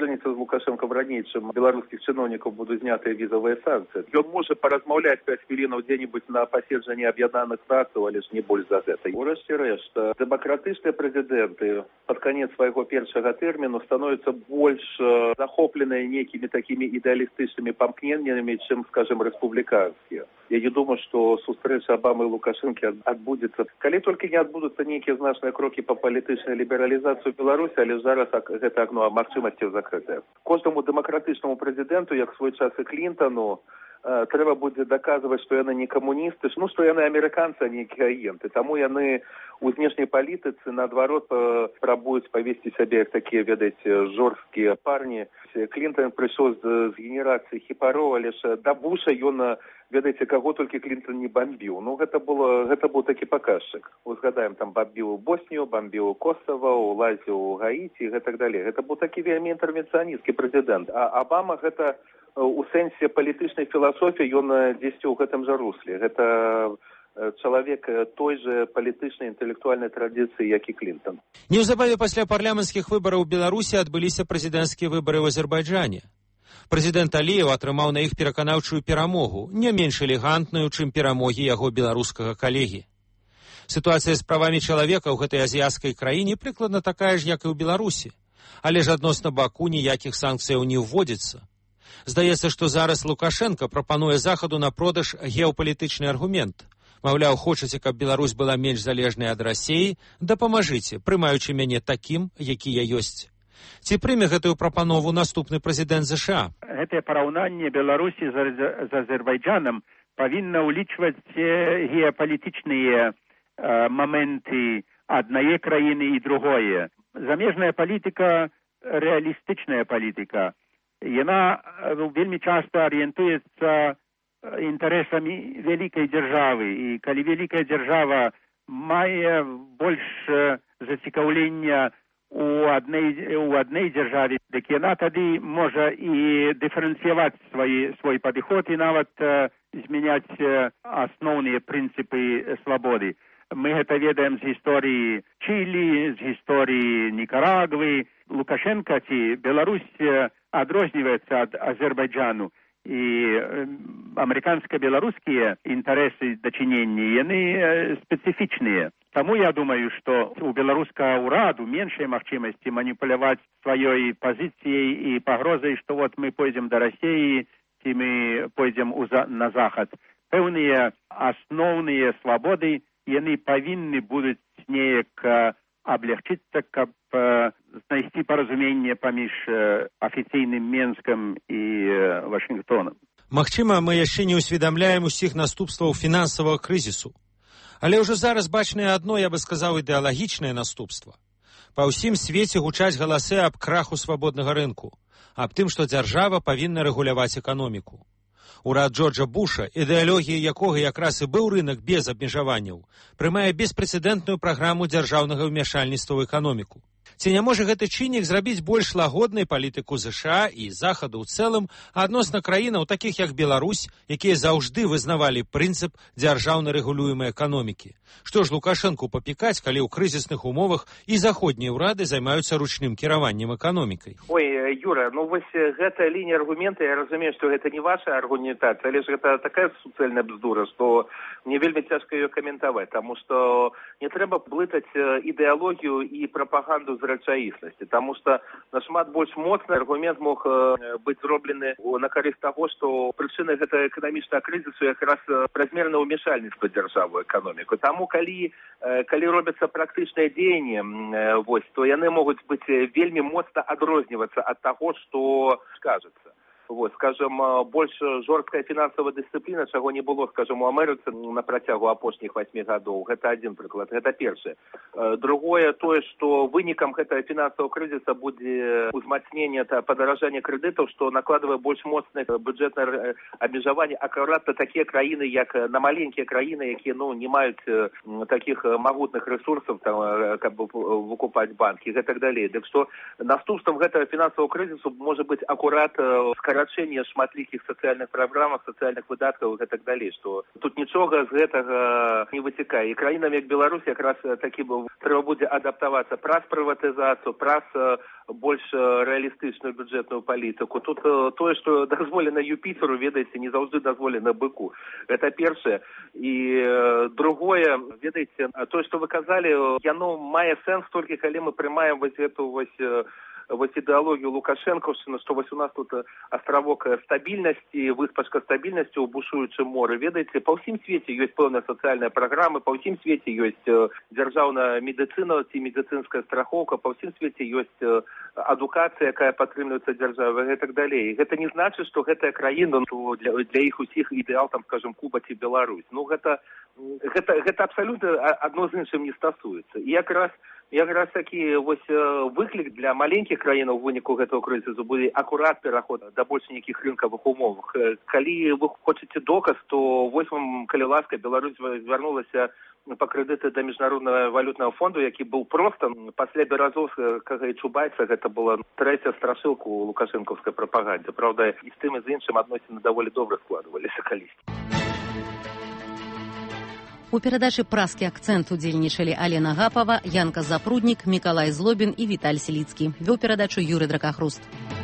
сустрэнецца з Лукашенком раней, чым беларускіх чыноўнікаў будуць знятыя візавыя санкцыі. Ён можа паразмаўляць пяць хвілінаў дзе-нибудь на паседжанні аб'яднаных нацый, але ж не больш за гэта. Урэшце рэшт, дэмакратычныя прэзідэнты пад канец свайго першага тэрміну становяцца больш захопленыя нейкімі такімі ідэалістычнымі памкненнямі, чым, скажем, рэспубліканскія. Я не думаю, што сустрэча Обамы і Лукашэнкі адбудзецца. Калі толькі не адбудуцца нейкія значныя крокі па палітычнай лібералізацыі Беларусі, але зараз гэта акно магчымасцяў закрытае. Кожнаму дэмакратычнаму прэзідэнту, як свой час і Клінтану, трэба будзе даказваць, што яны не камуністы, ну, што яны амерыканцы, а не агенты. Таму яны у знешняй палітыцы, наадварот, спрабуюць павесці сябе як такія, ведаеце, жорсткія парні. Клінтан прыйшоў з, з генерацыі хіпароў, але ж да Буша ён, ведаеце, каго толькі Клінтан не бамбіў. Ну, гэта, было, гэта быў такі паказчык. Узгадаем, там бамбіў Боснію, бамбіў Косово, улазіў у Гаіці і гэтак далей. Гэта быў такі вельмі інтэрвенцыянісцкі прэзідэнт. А Обама гэта у сэнсе палітычнай філасофіі, ён дзесьці ў гэтым жа русле. Гэта чалавек той же палітычнай інтэлектуальнай традыцыі, як і Клінтан. Неўзабаве пасля парламенцкіх выбараў у Беларусі адбыліся прэзідэнцкія выбары ў Азербайджане. Прэзідэнт Аліеў атрымаў на іх пераканаўчую перамогу, не менш элегантную, чым перамогі яго беларускага калегі. Сітуацыя з правамі чалавека ў гэтай азіяцкай краіне прыкладна такая ж, як і ў Беларусі. Але ж адносна Баку ніякіх санкцыяў не ўводзіцца. Здаецца, што зараз Лукашенко прапануе Захаду на продаж геапалітычны аргумент. Маўляў, хочаце, каб Беларусь была менш залежнай ад Расіі? Дапамажыце, прымаючы мяне такім, які я ёсць. Ці прыме гэтую прапанову наступны прэзідэнт ЗША? Гэтае параўнанне Беларусі з Азербайджанам павінна ўлічваць геапалітычныя моменты аднае краіны і другое. Замежная палітыка, рэалістычная палітыка. Яна вельмі часта арыентуецца інтарэсамі вялікай дзяржавы. І калі вялікая дзяржава мае больш зацікаўлення у аднай, у аднай дзяржаве, дык яна тады можа і дыферэнцыяваць свой, свой падыход і нават э, змяняць э, асноўныя прынцыпы свабоды. Мы гэта ведаем з гісторыі Чылі, з гісторыі Нікарагвы. Лукашенко ці Беларусь адрозніваецца ад Азербайджану. І амерыканска-беларускія інтарэсы дачынення, яны спецыфічныя. Таму я думаю, што у беларускага ўраду меншыя магчымасці маніпуляваць сваёй пазіцыяй і пагрозай, што вот мы пойдзем да Расіі, ці мы пойдзем на захад. Пэўныя асноўныя свабоды, яны павінны будуць неяк аблягчыцца, каб знайсці паразуменне паміж афіцыйным Менскам і Вашынгтонам. Магчыма, мы яшчэ не ўсведамляем усіх наступстваў фінансавага крызісу. Але ўжо зараз бачнае адно, я бы сказаў, ідэалагічнае наступства. Па ўсім свеце гучаць галасы аб краху свабоднага рынку, аб тым, што дзяржава павінна рэгуляваць эканоміку. Урад Джорджа Буша, ідэалогія якога якраз і быў рынак без абмежаванняў, прымае беспрэцэдэнтную праграму дзяржаўнага ўмяшальніцтва ў эканоміку. Ці не можа гэты чыннік зрабіць больш лагоднай палітыку ЗША і Захаду ў цэлым адносна краінаў, такіх як Беларусь, якія заўжды вызнавалі прынцып дзяржаўна рэгулюемай эканомікі? Што ж Лукашэнку папікаць, калі ў крызісных умовах і заходнія ўрады займаюцца ручным кіраваннем эканомікай? Ой, Юра, ну вось гэтая лінія аргумента, я разумею, што гэта не ваша аргументацыя, але ж гэта такая суцэльная бздура, што мне вельмі цяжка ее каментаваць, таму што не трэба блытаць ідэалогію і прапаганду з рэчаіснасці, таму што нашмат больш моцны аргумент мог быць зроблены на карысць таго, што прычынай гэтага эканамічнага крызісу якраз празмернае ўмяшальніцтва дзяржавы ў эканоміку. Таму калі калі робяцца практычныя дзеянні, вось, то яны могуць быць вельмі моцна адрознівацца ад таго, што скажацца. Вот, скажем, больш жорсткая фінансавая дысцыпліна, чаго не было, скажем, у Амерыцы на працягу апошніх васьмі гадоў. Гэта адзін прыклад, гэта першае. Другое, тое, што вынікам гэтага фінансавага крызіса будзе узмацненне падаражання крэдытаў, што накладвае больш моцнае бюджэтнае абмежаванне акурат на такія краіны, як на маленькія краіны, якія ну, не маюць такіх магутных рэсурсаў, там, каб выкупаць банкі і гэтак далей. Так што наступствам гэтага фінансавага крызісу можа быць акурат скарачэнне скарачэнне шматлікіх сацыяльных праграмах, сацыяльных выдаткаў і так далей, што тут нічога з гэтага не вытекае. І краінам, як Беларусь, якраз такі быў, трэба будзе адаптавацца праз прыватызацыю, праз больш рэалістычную бюджэтную палітыку. Тут тое, што дазволена Юпітеру, ведаеце, не заўжды дазволена быку. Гэта першае. І другое, ведаеце, тое, што вы казалі, яно мае сэнс толькі калі мы прымаем вось эту вось вось ідэалогію Лукашэнкаўшчыны, што вось у нас тут астравок стабільнасці, выспачка стабільнасці ў бушуючым моры. Ведаеце, па ўсім свеце ёсць пэўныя сацыяльныя праграмы, па ўсім свеце ёсць дзяржаўная медыцына ці медыцынская страхоўка, па ўсім свеце ёсць адукацыя, якая падтрымліваецца дзяржавай і так далей. Гэта не значыць, што гэтая краіна для, для іх усіх ідэал, там, скажем, Куба ці Беларусь. Ну, гэта, гэта, гэта абсалютна адно з іншым не стасуецца. І якраз Якраз такі вось выклік для маленькіх краінаў у выніку гэтага крызісу будзе акурат пераход да больш нейкіх рынкавых умовах. Калі вы хочаце доказ, то вось вам, калі ласка, Беларусь звярнулася па крэдыты да міжнароднага валютнага фонду, які быў проста пасля беразовскага і Чубайса, гэта была трэця страшылка ў лукашэнкаўскай прапагандзе. Праўда, і з тым і з іншым адносіны даволі добра складваліся калісьці. У перадачы «Праскі акцэнт» удзельнічалі Алена Гапава, Янка Запруднік, Мікалай Злобін і Віталь Селіцкі. Вёў перадачу Юрый Дракахруст.